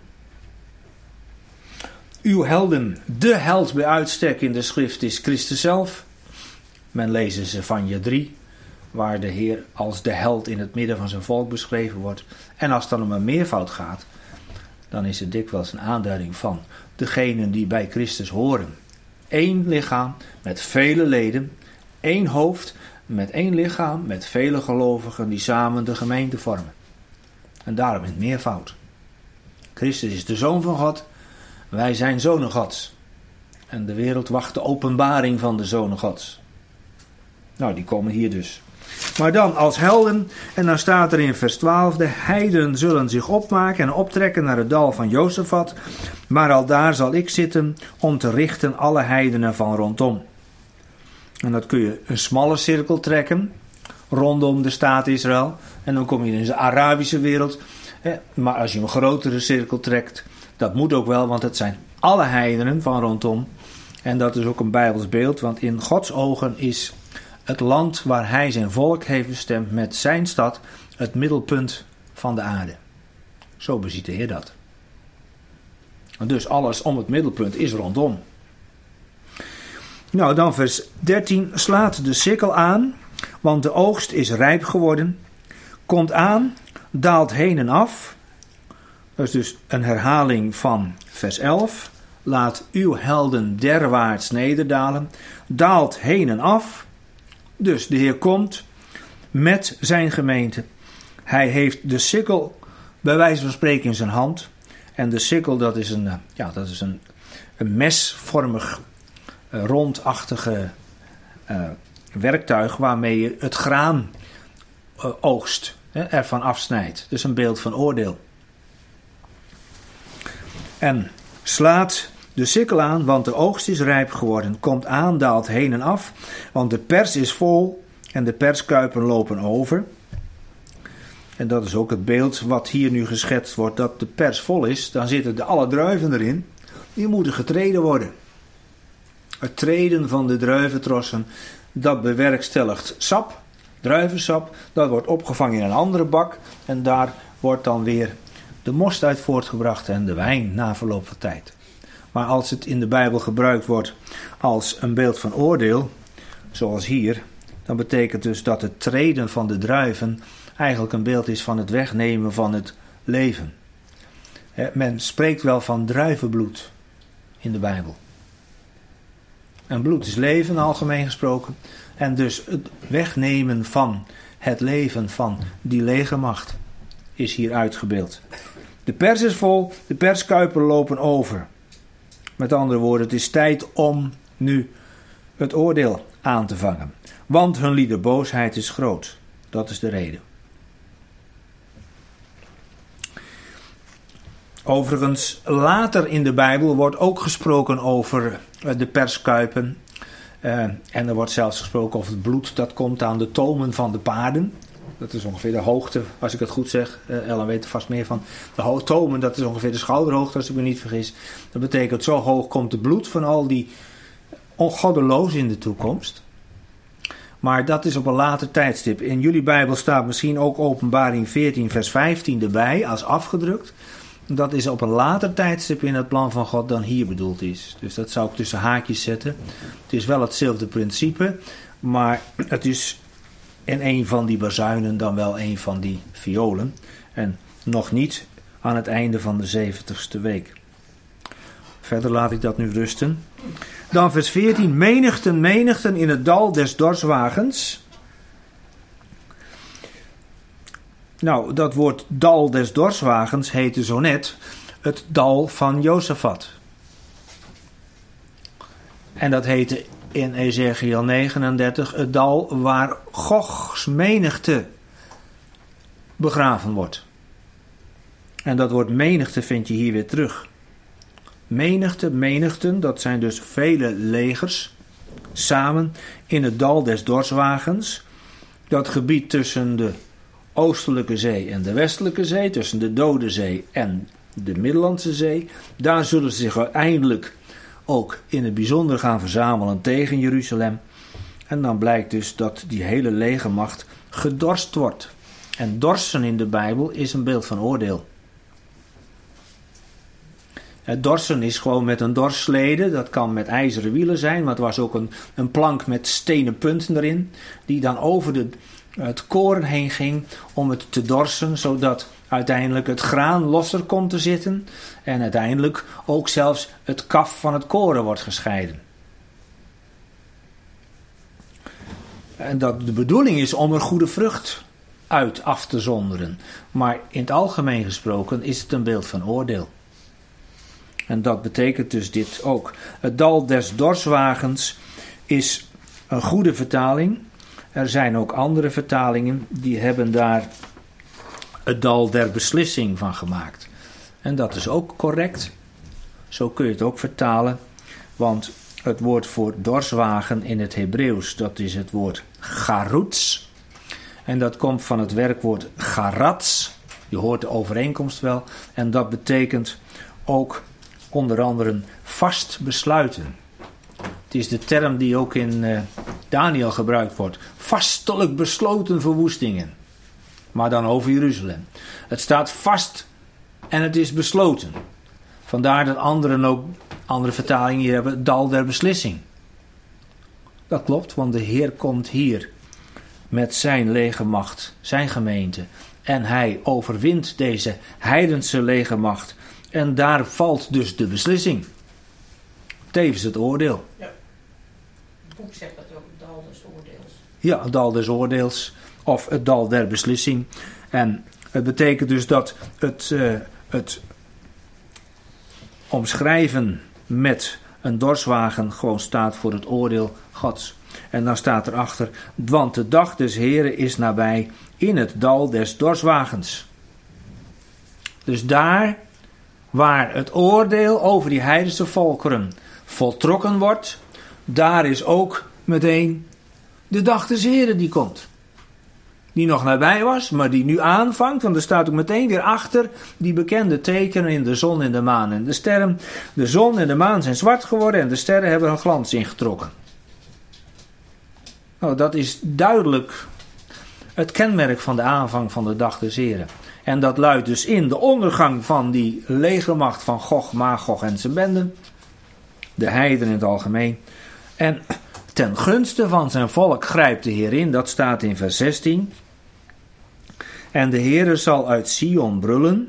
Uw helden, de held bij uitstek in de schrift is Christus zelf. Men leest in Zefanja 3, waar de Heer als de held in het midden van zijn volk beschreven wordt. En als het dan om een meervoud gaat, dan is het dikwijls een aanduiding van degenen die bij Christus horen. 1 lichaam met vele leden, 1 hoofd met 1 lichaam met vele gelovigen die samen de gemeente vormen. En daarom in het meervoud. Christus is de Zoon van God, wij zijn zonen Gods. En de wereld wacht de openbaring van de zonen Gods. Nou, die komen hier dus. Maar dan als helden, en dan staat er in vers 12, de heiden zullen zich opmaken en optrekken naar het dal van Jozefat, maar aldaar zal ik zitten om te richten alle heidenen van rondom. En dat kun je een smalle cirkel trekken, rondom de staat Israël, en dan kom je in de Arabische wereld. Maar als je een grotere cirkel trekt, dat moet ook wel, want het zijn alle heidenen van rondom. En dat is ook een Bijbels beeld, want in Gods ogen is het land waar hij zijn volk heeft bestemd met zijn stad het middelpunt van de aarde. Zo beziet de Heer dat. En dus alles om het middelpunt is rondom. Nou, dan vers 13. Slaat de sikkel aan, want de oogst is rijp geworden. Komt aan, daalt heen en af. Dat is dus een herhaling van vers 11. Laat uw helden derwaarts nederdalen. Daalt heen en af. Dus de Heer komt met zijn gemeente. Hij heeft de sikkel bij wijze van spreken in zijn hand. En de sikkel, dat is een mesvormig, rondachtige werktuig waarmee je het graan oogst, ervan afsnijdt. Dus een beeld van oordeel. En slaat de sikkel aan, want de oogst is rijp geworden. Komt aan, daalt heen en af, want de pers is vol en de perskuipen lopen over. En dat is ook het beeld wat hier nu geschetst wordt, dat de pers vol is. Dan zitten alle druiven erin. Die moeten getreden worden. Het treden van de druiventrossen, dat bewerkstelligt sap, druivensap. Dat wordt opgevangen in een andere bak. En daar wordt dan weer de most uit voortgebracht en de wijn na verloop van tijd. Maar als het in de Bijbel gebruikt wordt als een beeld van oordeel, zoals hier, dan betekent dus dat het treden van de druiven eigenlijk een beeld is van het wegnemen van het leven. Men spreekt wel van druivenbloed in de Bijbel. En bloed is leven, algemeen gesproken. En dus het wegnemen van het leven van die legermacht is hier uitgebeeld. De pers is vol, de perskuipen lopen over. Met andere woorden, het is tijd om nu het oordeel aan te vangen. Want hun liederboosheid is groot. Dat is de reden. Overigens, later in de Bijbel wordt ook gesproken over de perskuipen. En er wordt zelfs gesproken over het bloed dat komt aan de tomen van de paarden. Dat is ongeveer de hoogte, als ik het goed zeg. Ellen weet er vast meer van. De tomen, dat is ongeveer de schouderhoogte, als ik me niet vergis. Dat betekent, zo hoog komt het bloed van al die ongoddelozen in de toekomst. Maar dat is op een later tijdstip. In jullie Bijbel staat misschien ook Openbaring 14 vers 15 erbij, als afgedrukt. Dat is op een later tijdstip in het plan van God dan hier bedoeld is. Dus dat zou ik tussen haakjes zetten. Het is wel hetzelfde principe, maar het is in een van die bazuinen dan wel een van die violen. En nog niet aan het einde van de 70ste week. Verder laat ik dat nu rusten. Dan vers 14. Menigten in het dal des dorswagens. Nou, dat woord dal des dorswagens heette zo net het dal van Jozefat. En dat heette in Ezekiel 39 het dal waar Gogs menigte begraven wordt. En dat woord menigte vind je hier weer terug. Menigten, dat zijn dus vele legers, samen in het dal des dorswagens. Dat gebied tussen de Oostelijke Zee en de Westelijke Zee, tussen de Dode Zee en de Middellandse Zee. Daar zullen ze zich uiteindelijk ook in het bijzonder gaan verzamelen tegen Jeruzalem. En dan blijkt dus dat die hele legermacht gedorst wordt. En dorsen in de Bijbel is een beeld van oordeel. Het dorsen is gewoon met een dorsslede. Dat kan met ijzeren wielen zijn. Maar het was ook een plank met stenen punten erin. Die dan over het koren heen ging om het te dorsen. Zodat uiteindelijk het graan losser komt te zitten. En uiteindelijk ook zelfs het kaf van het koren wordt gescheiden. En dat de bedoeling is om er goede vrucht uit af te zonderen. Maar in het algemeen gesproken is het een beeld van oordeel. En dat betekent dus dit ook. Het dal des dorswagens is een goede vertaling. Er zijn ook andere vertalingen die hebben daar het dal der beslissing van gemaakt. En dat is ook correct. Zo kun je het ook vertalen. Want het woord voor dorswagen in het Hebreeuws, dat is het woord charuts. En dat komt van het werkwoord charats. Je hoort de overeenkomst wel. En dat betekent ook onder andere vast besluiten. Het is de term die ook in Daniel gebruikt wordt. Vastelijk besloten verwoestingen. Maar dan over Jeruzalem. Het staat vast en het is besloten. Vandaar dat andere vertalingen hier hebben het dal der beslissing. Dat klopt, want de Heer komt hier met zijn legermacht, zijn gemeente. En hij overwint deze heidense legermacht. En daar valt dus de beslissing. Tevens het oordeel. Ja. Het boek zegt dat ook, het dal des oordeels. Ja, het dal des oordeels. Of het dal der beslissing. En het betekent dus dat het omschrijven met een dorswagen gewoon staat voor het oordeel Gods. En dan staat erachter, want de dag des Heren is nabij in het dal des dorswagens. Dus daar waar het oordeel over die heidense volkeren voltrokken wordt, daar is ook meteen de dag des Heren die komt. Die nog nabij was, maar die nu aanvangt, want er staat ook meteen weer achter die bekende tekenen in de zon en de maan en de sterren. De zon en de maan zijn zwart geworden en de sterren hebben een glans ingetrokken. Nou, dat is duidelijk het kenmerk van de aanvang van de dag des Heren. En dat luidt dus in de ondergang van die legermacht van Gog, Magog en zijn benden. De heiden in het algemeen. En ten gunste van zijn volk grijpt de Heer in. Dat staat in vers 16. En de Heere zal uit Sion brullen.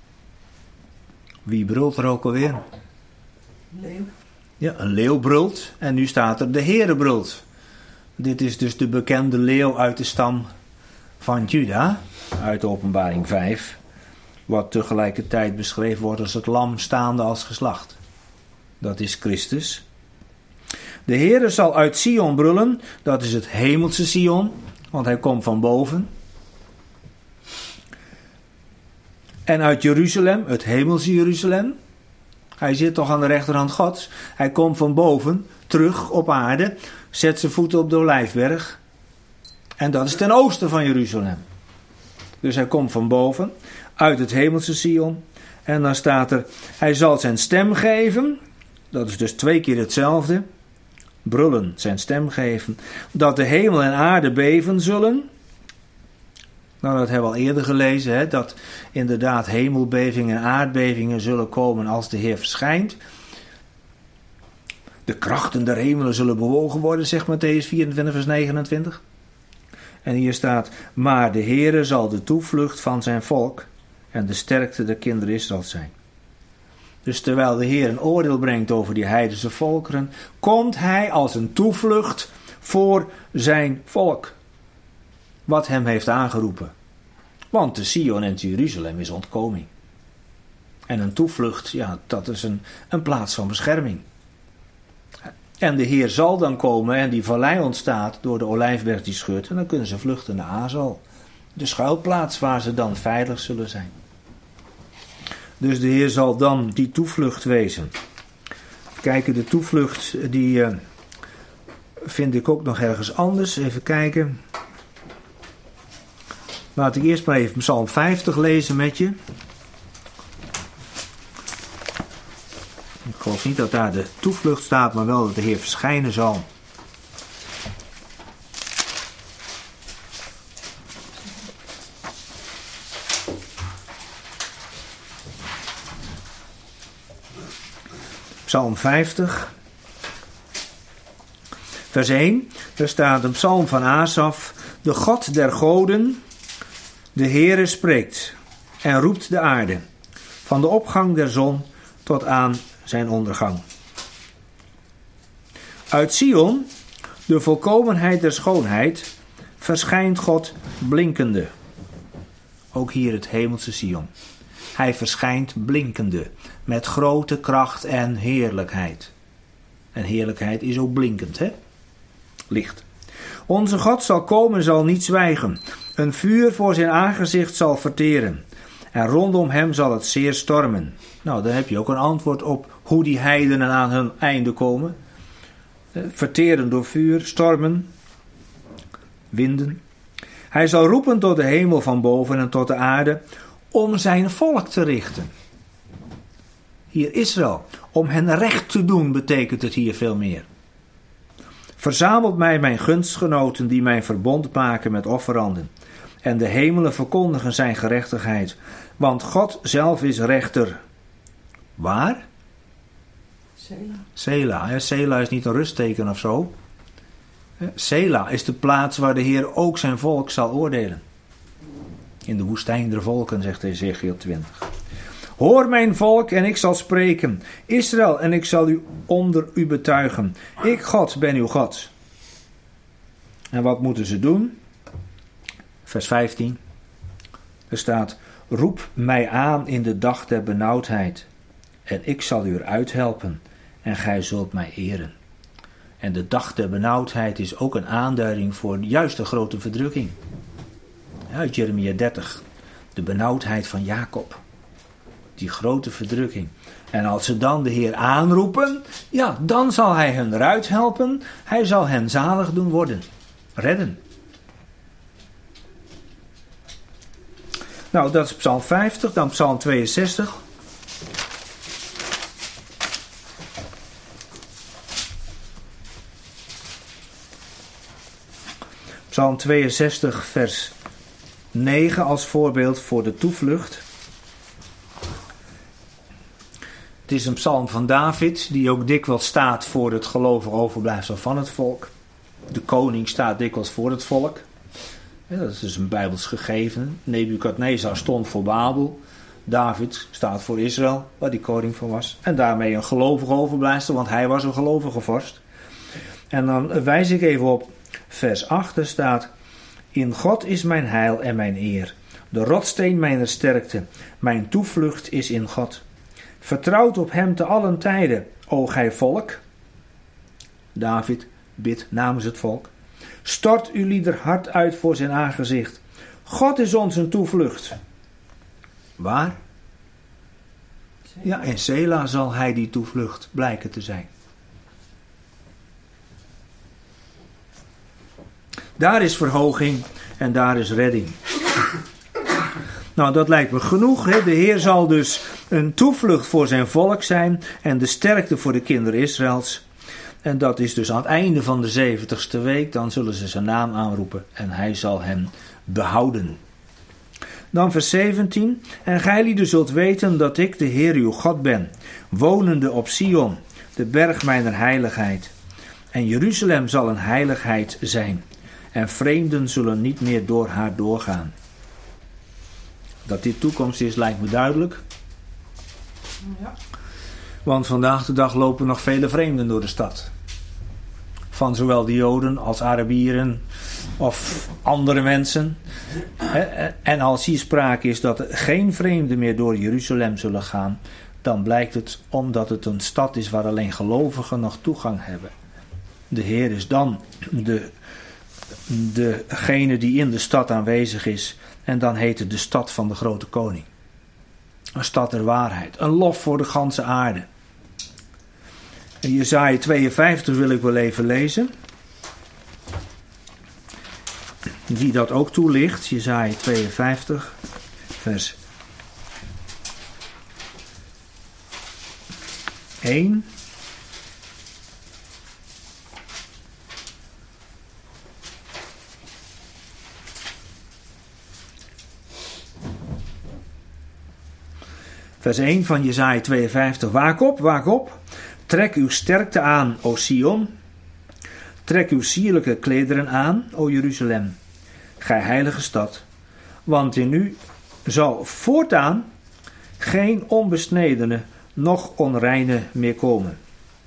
Wie brult er ook alweer? Leeuw. Ja, een leeuw brult. En nu staat er de Heere brult. Dit is dus de bekende leeuw uit de stam van Juda. Uit Openbaring 5. Wat tegelijkertijd beschreven wordt als het lam staande als geslacht. Dat is Christus. De Heere zal uit Sion brullen. Dat is het hemelse Sion. Want hij komt van boven. En uit Jeruzalem, het hemelse Jeruzalem. Hij zit toch aan de rechterhand Gods. Hij komt van boven, terug op aarde. Zet zijn voeten op de Olijfberg. En dat is ten oosten van Jeruzalem. Dus hij komt van boven, uit het hemelse Sion. En dan staat er, hij zal zijn stem geven. Dat is dus 2 keer hetzelfde. Brullen, zijn stem geven. Dat de hemel en aarde beven zullen. Nou, dat hebben we al eerder gelezen, hè, dat inderdaad hemelbevingen en aardbevingen zullen komen als de Heer verschijnt. De krachten der hemelen zullen bewogen worden, zegt Mattheüs 24 vers 29. En hier staat, maar de Heere zal de toevlucht van zijn volk en de sterkte der kinderen Israëls zijn. Dus terwijl de Heer een oordeel brengt over die heidense volkeren, komt hij als een toevlucht voor zijn volk. Wat hem heeft aangeroepen. Want de Sion en Jeruzalem is ontkoming. En een toevlucht, ja, dat is een plaats van bescherming. En de Heer zal dan komen en die vallei ontstaat door de Olijfberg die scheurt. En dan kunnen ze vluchten naar Azal. De schuilplaats waar ze dan veilig zullen zijn. Dus de Heer zal dan die toevlucht wezen. Kijken, de toevlucht die vind ik ook nog ergens anders. Even kijken. Laat ik eerst maar even Psalm 50 lezen met je. Ik geloof niet dat daar de toevlucht staat, maar wel dat de Heer verschijnen zal. Psalm 50. Vers 1. Er staat een psalm van Asaf. De God der goden, de Heere spreekt en roept de aarde. Van de opgang der zon tot aan zijn ondergang. Uit Sion, de volkomenheid der schoonheid, verschijnt God blinkende. Ook hier het hemelse Sion. Hij verschijnt blinkende, met grote kracht en heerlijkheid. En heerlijkheid is ook blinkend, hè? Licht. Onze God zal komen, zal niet zwijgen. Een vuur voor zijn aangezicht zal verteren. En rondom hem zal het zeer stormen. Nou, dan heb je ook een antwoord op hoe die heidenen aan hun einde komen. Verteren door vuur, stormen, winden. Hij zal roepen tot de hemel van boven en tot de aarde om zijn volk te richten. Hier Israël. Om hen recht te doen betekent het hier veel meer. Verzamelt mij mijn gunstgenoten die mijn verbond maken met offeranden. En de hemelen verkondigen zijn gerechtigheid. Want God zelf is rechter. Waar? Sela. Sela is niet een rustteken of zo. Sela is de plaats waar de Heer ook zijn volk zal oordelen. In de woestijn der volken, zegt Ezechiel 20. Hoor mijn volk en ik zal spreken. Israël en ik zal u onder u betuigen. Ik God ben uw God. En wat moeten ze doen? Vers 15. Er staat: roep mij aan in de dag der benauwdheid. En ik zal u eruit helpen. En gij zult mij eren. En de dag der benauwdheid is ook een aanduiding voor juist de grote verdrukking. Uit Jeremia 30. De benauwdheid van Jacob. Die grote verdrukking. En als ze dan de Heer aanroepen, ja, dan zal hij hen eruit helpen. Hij zal hen zalig doen worden. Redden. Nou, dat is Psalm 50, dan Psalm 62. Psalm 62, vers 9 als voorbeeld voor de toevlucht. Het is een psalm van David, die ook dikwijls staat voor het gelovig overblijfsel van het volk. De koning staat dikwijls voor het volk. Ja, dat is dus een bijbels gegeven. Nebukadnezar stond voor Babel. David staat voor Israël, waar die koning van was. En daarmee een gelovig overblijfsel, want hij was een gelovige vorst. En dan wijs ik even op vers 8, er staat: in God is mijn heil en mijn eer. De rotsteen mijner sterkte. Mijn toevlucht is in God. Vertrouwt op hem te allen tijden, o gij volk. David bidt namens het volk. Stort uw lieder hart uit voor zijn aangezicht. God is ons een toevlucht. Waar? Ja, in Sela zal hij die toevlucht blijken te zijn. Daar is verhoging en daar is redding. Nou, dat lijkt me genoeg. Hè? De Heer zal dus een toevlucht voor zijn volk zijn en de sterkte voor de kinderen Israëls. En dat is dus aan het einde van de 70ste week. Dan zullen ze zijn naam aanroepen en hij zal hen behouden. Dan vers 17. En gijlieden zult weten dat ik de Heer uw God ben, wonende op Sion, de berg mijner heiligheid. En Jeruzalem zal een heiligheid zijn. En vreemden zullen niet meer door haar doorgaan. Dat dit toekomst is, lijkt me duidelijk. Ja. Want vandaag de dag lopen nog vele vreemden door de stad. Van zowel de Joden als Arabieren of andere mensen. En als hier sprake is dat er geen vreemden meer door Jeruzalem zullen gaan, dan blijkt het omdat het een stad is waar alleen gelovigen nog toegang hebben. De Heer is dan degene die in de stad aanwezig is. En dan heet het de stad van de grote koning. Een stad der waarheid. Een lof voor de ganse aarde. En Jesaja 52 wil ik wel even lezen. Die dat ook toelicht. Jesaja 52 vers 1. Vers 1 van Jesaja 52. Waak op, waak op. Trek uw sterkte aan, o Sion. Trek uw sierlijke klederen aan, o Jeruzalem, gij heilige stad. Want in u zal voortaan geen onbesnedene, noch onreine meer komen.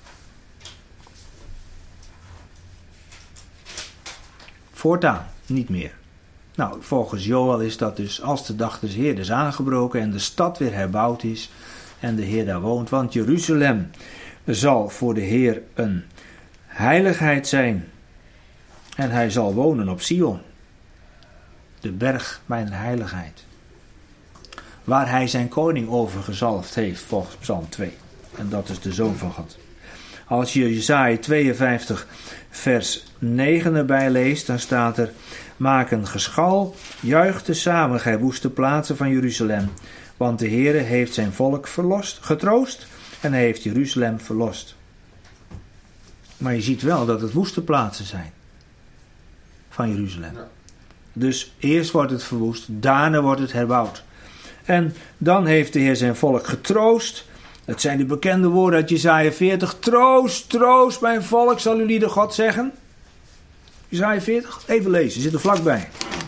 Voortaan, niet meer. Nou, volgens Joël is dat dus als de dag des Heer is aangebroken en de stad weer herbouwd is en de Heer daar woont. Want Jeruzalem zal voor de Heer een heiligheid zijn en hij zal wonen op Sion, de berg mijn heiligheid, waar hij zijn koning over gezalfd heeft, volgens Psalm 2. En dat is de Zoon van God. Als je Jesaja 52 vers 9 erbij leest, dan staat er: maak een geschal, juich te samen, gij woeste plaatsen van Jeruzalem. Want de Heere heeft zijn volk getroost en hij heeft Jeruzalem verlost. Maar je ziet wel dat het woeste plaatsen zijn van Jeruzalem. Ja. Dus eerst wordt het verwoest, daarna wordt het herbouwd. En dan heeft de Heer zijn volk getroost. Het zijn de bekende woorden uit Jesaja 40. Troost, troost, mijn volk, zal uw lieden God zeggen. Jesaja 40, even lezen, zit er vlakbij.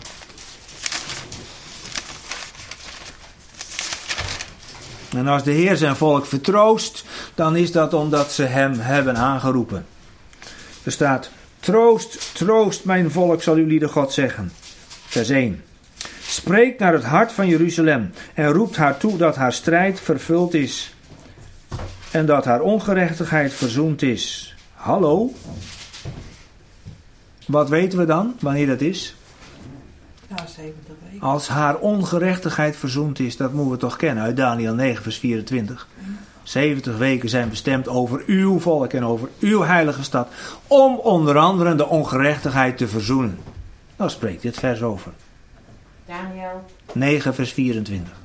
En als de Heer zijn volk vertroost, dan is dat omdat ze hem hebben aangeroepen. Er staat: troost, troost, mijn volk, zal uw lieden God zeggen. Vers 1. Spreek naar het hart van Jeruzalem en roept haar toe dat haar strijd vervuld is en dat haar ongerechtigheid verzoend is. Hallo? Wat weten we dan, wanneer dat is? Ja, 70 weken. Als haar ongerechtigheid verzoend is, dat moeten we toch kennen uit Daniel 9 vers 24. 70 weken zijn bestemd over uw volk en over uw heilige stad, om onder andere de ongerechtigheid te verzoenen. Nou spreekt dit vers over. Daniel. 9 vers 24.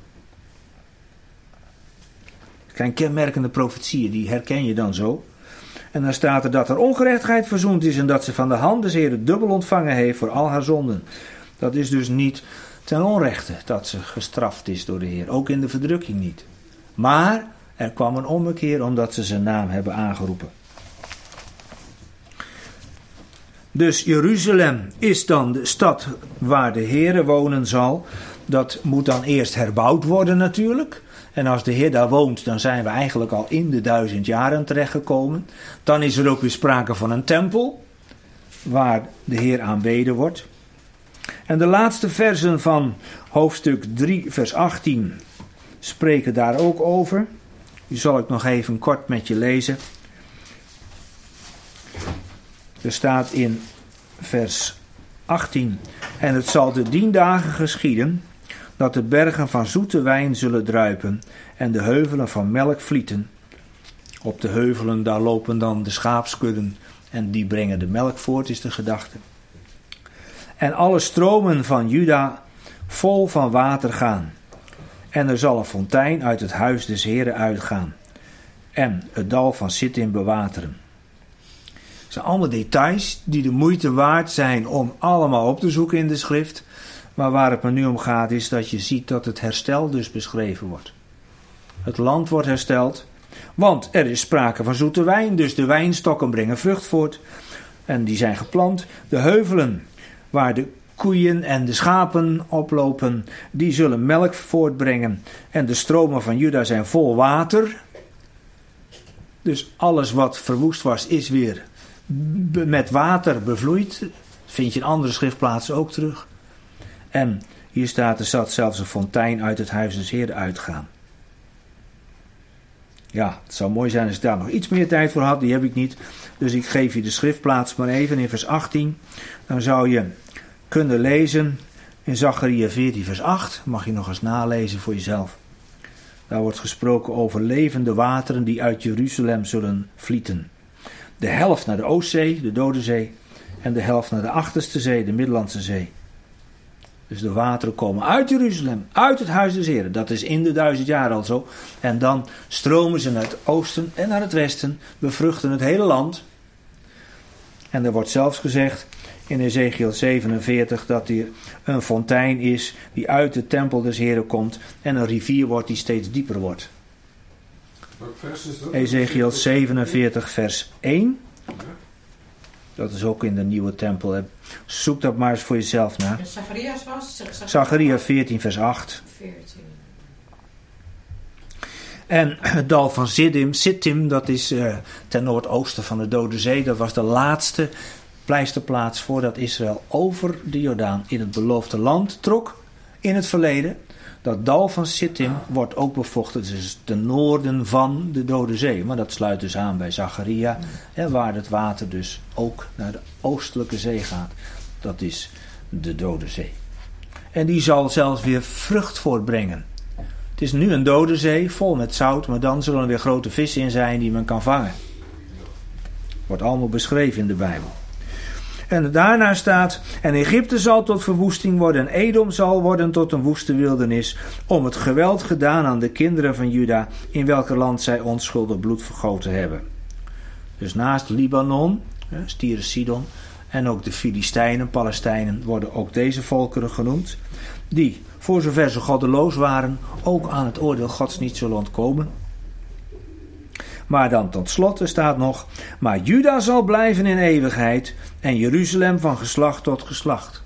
Het zijn kenmerkende profetieën, die herken je dan zo. En dan staat er dat er ongerechtigheid verzoend is en dat ze van de hand des Heeren dubbel ontvangen heeft voor al haar zonden. Dat is dus niet ten onrechte dat ze gestraft is door de Heer, ook in de verdrukking niet. Maar er kwam een ommekeer omdat ze zijn naam hebben aangeroepen. Dus Jeruzalem is dan de stad waar de Heere wonen zal. Dat moet dan eerst herbouwd worden natuurlijk. En als de Heer daar woont, dan zijn we eigenlijk al in de 1000 jaren terechtgekomen. Dan is er ook weer sprake van een tempel, waar de Heer aanbeden wordt. En de laatste versen van hoofdstuk 3 vers 18 spreken daar ook over. Die zal ik nog even kort met je lezen. Er staat in vers 18: en het zal te dien dagen geschieden dat de bergen van zoete wijn zullen druipen en de heuvelen van melk vlieten. Op de heuvelen daar lopen dan de schaapskudden en die brengen de melk voort, is de gedachte. En alle stromen van Juda vol van water gaan. En er zal een fontein uit het huis des Heren uitgaan en het dal van Sittim bewateren. Het zijn allemaal details die de moeite waard zijn om allemaal op te zoeken in de schrift. Maar waar het me nu om gaat is dat je ziet dat het herstel dus beschreven wordt. Het land wordt hersteld, want er is sprake van zoete wijn, dus de wijnstokken brengen vrucht voort. En die zijn geplant. De heuvelen waar de koeien en de schapen oplopen, die zullen melk voortbrengen. En de stromen van Juda zijn vol water. Dus alles wat verwoest was, is weer met water bevloeid. Dat vind je in andere schriftplaatsen ook terug. En hier staat, er zat zelfs een fontein uit het huis des Heeren uitgaan. Ja, het zou mooi zijn als ik daar nog iets meer tijd voor had. Die heb ik niet. Dus ik geef je de schriftplaats maar even in vers 18. Dan zou je kunnen lezen in Zacharia 14 vers 8. Mag je nog eens nalezen voor jezelf. Daar wordt gesproken over levende wateren die uit Jeruzalem zullen vlieten. De helft naar de Oostzee, de Dode Zee. En de helft naar de Achterste Zee, de Middellandse Zee. Dus de wateren komen uit Jeruzalem, uit het huis des Heren. Dat is in de 1000 jaar al zo. En dan stromen ze naar het oosten en naar het westen, bevruchten het hele land. En er wordt zelfs gezegd in Ezekiel 47 dat er een fontein is die uit de tempel des Heren komt en een rivier wordt die steeds dieper wordt. Welk vers is dat? Ezekiel 47 vers 1. Ja. Dat is ook in de nieuwe tempel. Hè. Zoek dat maar eens voor jezelf na. En Zacharias was? Zacharia 14 vers 8. 14. En het dal van Sittim, dat is ten noordoosten van de Dode Zee. Dat was de laatste pleisterplaats voordat Israël over de Jordaan in het beloofde land trok in het verleden. Dat dal van Sittim wordt ook bevochten, dus ten noorden van de Dode Zee. Maar dat sluit dus aan bij Zacharia, waar het water dus ook naar de oostelijke zee gaat. Dat is de Dode Zee. En die zal zelfs weer vrucht voortbrengen. Het is nu een dode zee, vol met zout, maar dan zullen er weer grote vissen in zijn die men kan vangen. Wordt allemaal beschreven in de Bijbel. En daarna staat, en Egypte zal tot verwoesting worden, en Edom zal worden tot een woeste wildernis, om het geweld gedaan aan de kinderen van Juda, in welker land zij onschuldig bloed vergoten hebben. Dus naast Libanon, Tyre Sidon, en ook de Filistijnen, Palestijnen, worden ook deze volkeren genoemd, die, voor zover ze goddeloos waren, ook aan het oordeel Gods niet zullen ontkomen. Maar dan tot slot, er staat nog, maar Juda zal blijven in eeuwigheid en Jeruzalem van geslacht tot geslacht.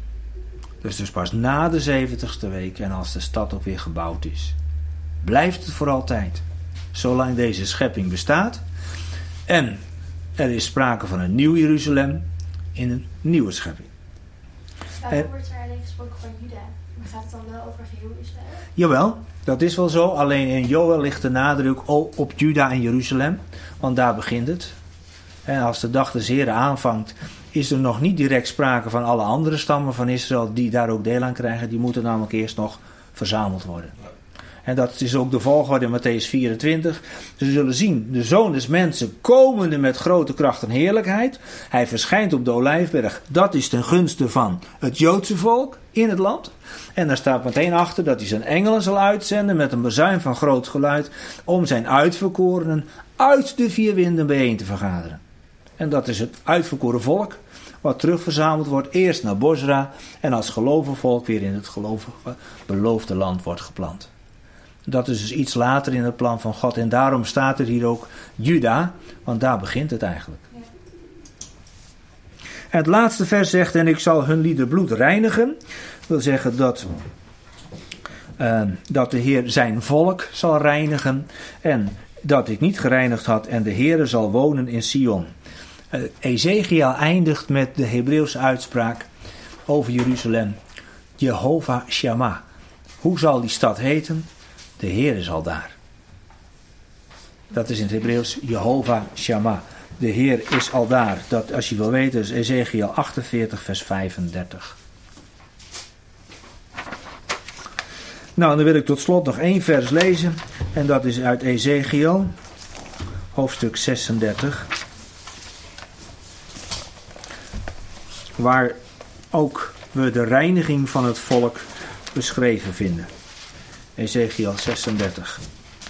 Dus pas na de 70ste week en als de stad ook weer gebouwd is. Blijft het voor altijd. Zolang deze schepping bestaat. En er is sprake van een nieuw Jeruzalem in een nieuwe schepping. Waarom wordt er alleen gesproken van Juda? Maar gaat het dan wel over geheel Israël? Jawel, dat is wel zo. Alleen in Joël ligt de nadruk op Juda en Jeruzalem. Want daar begint het. En als de dag des Heren aanvangt, is er nog niet direct sprake van alle andere stammen van Israël die daar ook deel aan krijgen. Die moeten namelijk eerst nog verzameld worden. En dat is ook de volgorde in Matthäus 24. Ze zullen zien, de Zoon des Mensen komende met grote kracht en heerlijkheid. Hij verschijnt op de Olijfberg. Dat is ten gunste van het Joodse volk in het land. En daar staat meteen achter dat hij zijn engelen zal uitzenden met een bazuin van groot geluid, om zijn uitverkorenen uit de vier winden bijeen te vergaderen. En dat is het uitverkoren volk, wat terugverzameld wordt, eerst naar Bosra en als gelovig volk weer in het gelovige beloofde land wordt geplant. Dat is dus iets later in het plan van God. En daarom staat er hier ook Juda, want daar begint het eigenlijk. Ja. En het laatste vers zegt, en ik zal hun lieder bloed reinigen. Dat wil zeggen dat de Heer zijn volk zal reinigen. En dat ik niet gereinigd had en de Heere zal wonen in Sion. Ezekiel eindigt met de Hebreeuwse uitspraak over Jeruzalem. Jehovah Shammah. Hoe zal die stad heten? De Heer is al daar. Dat is in het Hebreeuws Jehovah Shammah. De Heer is al daar. Dat, als je wil weten, is Ezekiel 48 vers 35. Nou, dan wil ik tot slot nog 1 vers lezen. En dat is uit Ezekiel, hoofdstuk 36. Waar ook we de reiniging van het volk beschreven vinden. Ezekiel 36.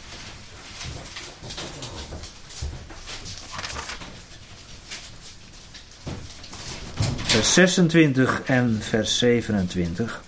Vers 26 en vers 27.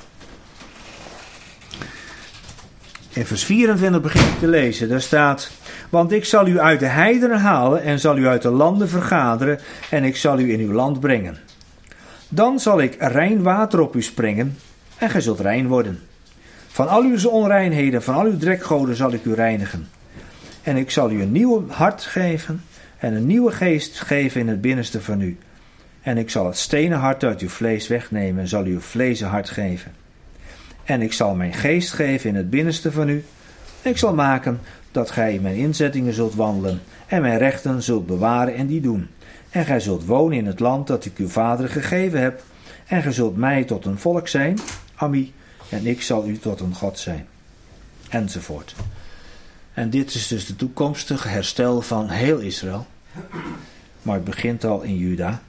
In vers 24 begin ik te lezen. Daar staat: want ik zal u uit de heidenen halen en zal u uit de landen vergaderen en ik zal u in uw land brengen. Dan zal ik rein water op u sprengen en gij zult rein worden. Van al uw onreinheden, van al uw drekgoden zal ik u reinigen. En ik zal u een nieuw hart geven en een nieuwe geest geven in het binnenste van u. En ik zal het stenen hart uit uw vlees wegnemen en zal u een vlezen hart geven. En ik zal mijn geest geven in het binnenste van u. En ik zal maken dat gij mijn inzettingen zult wandelen en mijn rechten zult bewaren en die doen. En gij zult wonen in het land dat ik uw vader gegeven heb. En gij zult mij tot een volk zijn, Ami, en ik zal u tot een God zijn. Enzovoort. En dit is dus de toekomstige herstel van heel Israël. Maar het begint al in Juda.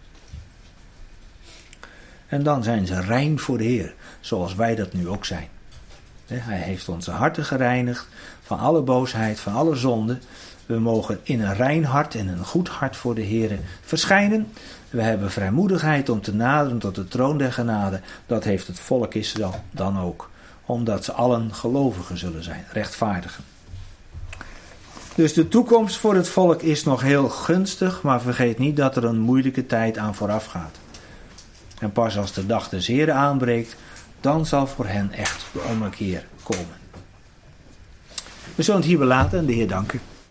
En dan zijn ze rein voor de Heer, zoals wij dat nu ook zijn. Hij heeft onze harten gereinigd van alle boosheid, van alle zonde. We mogen in een rein hart en een goed hart voor de Heer verschijnen. We hebben vrijmoedigheid om te naderen tot de troon der genade. Dat heeft het volk Israël dan ook. Omdat ze allen gelovigen zullen zijn, rechtvaardigen. Dus de toekomst voor het volk is nog heel gunstig, maar vergeet niet dat er een moeilijke tijd aan vooraf gaat. En pas als de dag des Heren aanbreekt, dan zal voor hen echt de ommekeer komen. We zullen het hierbij laten en de Heer danken.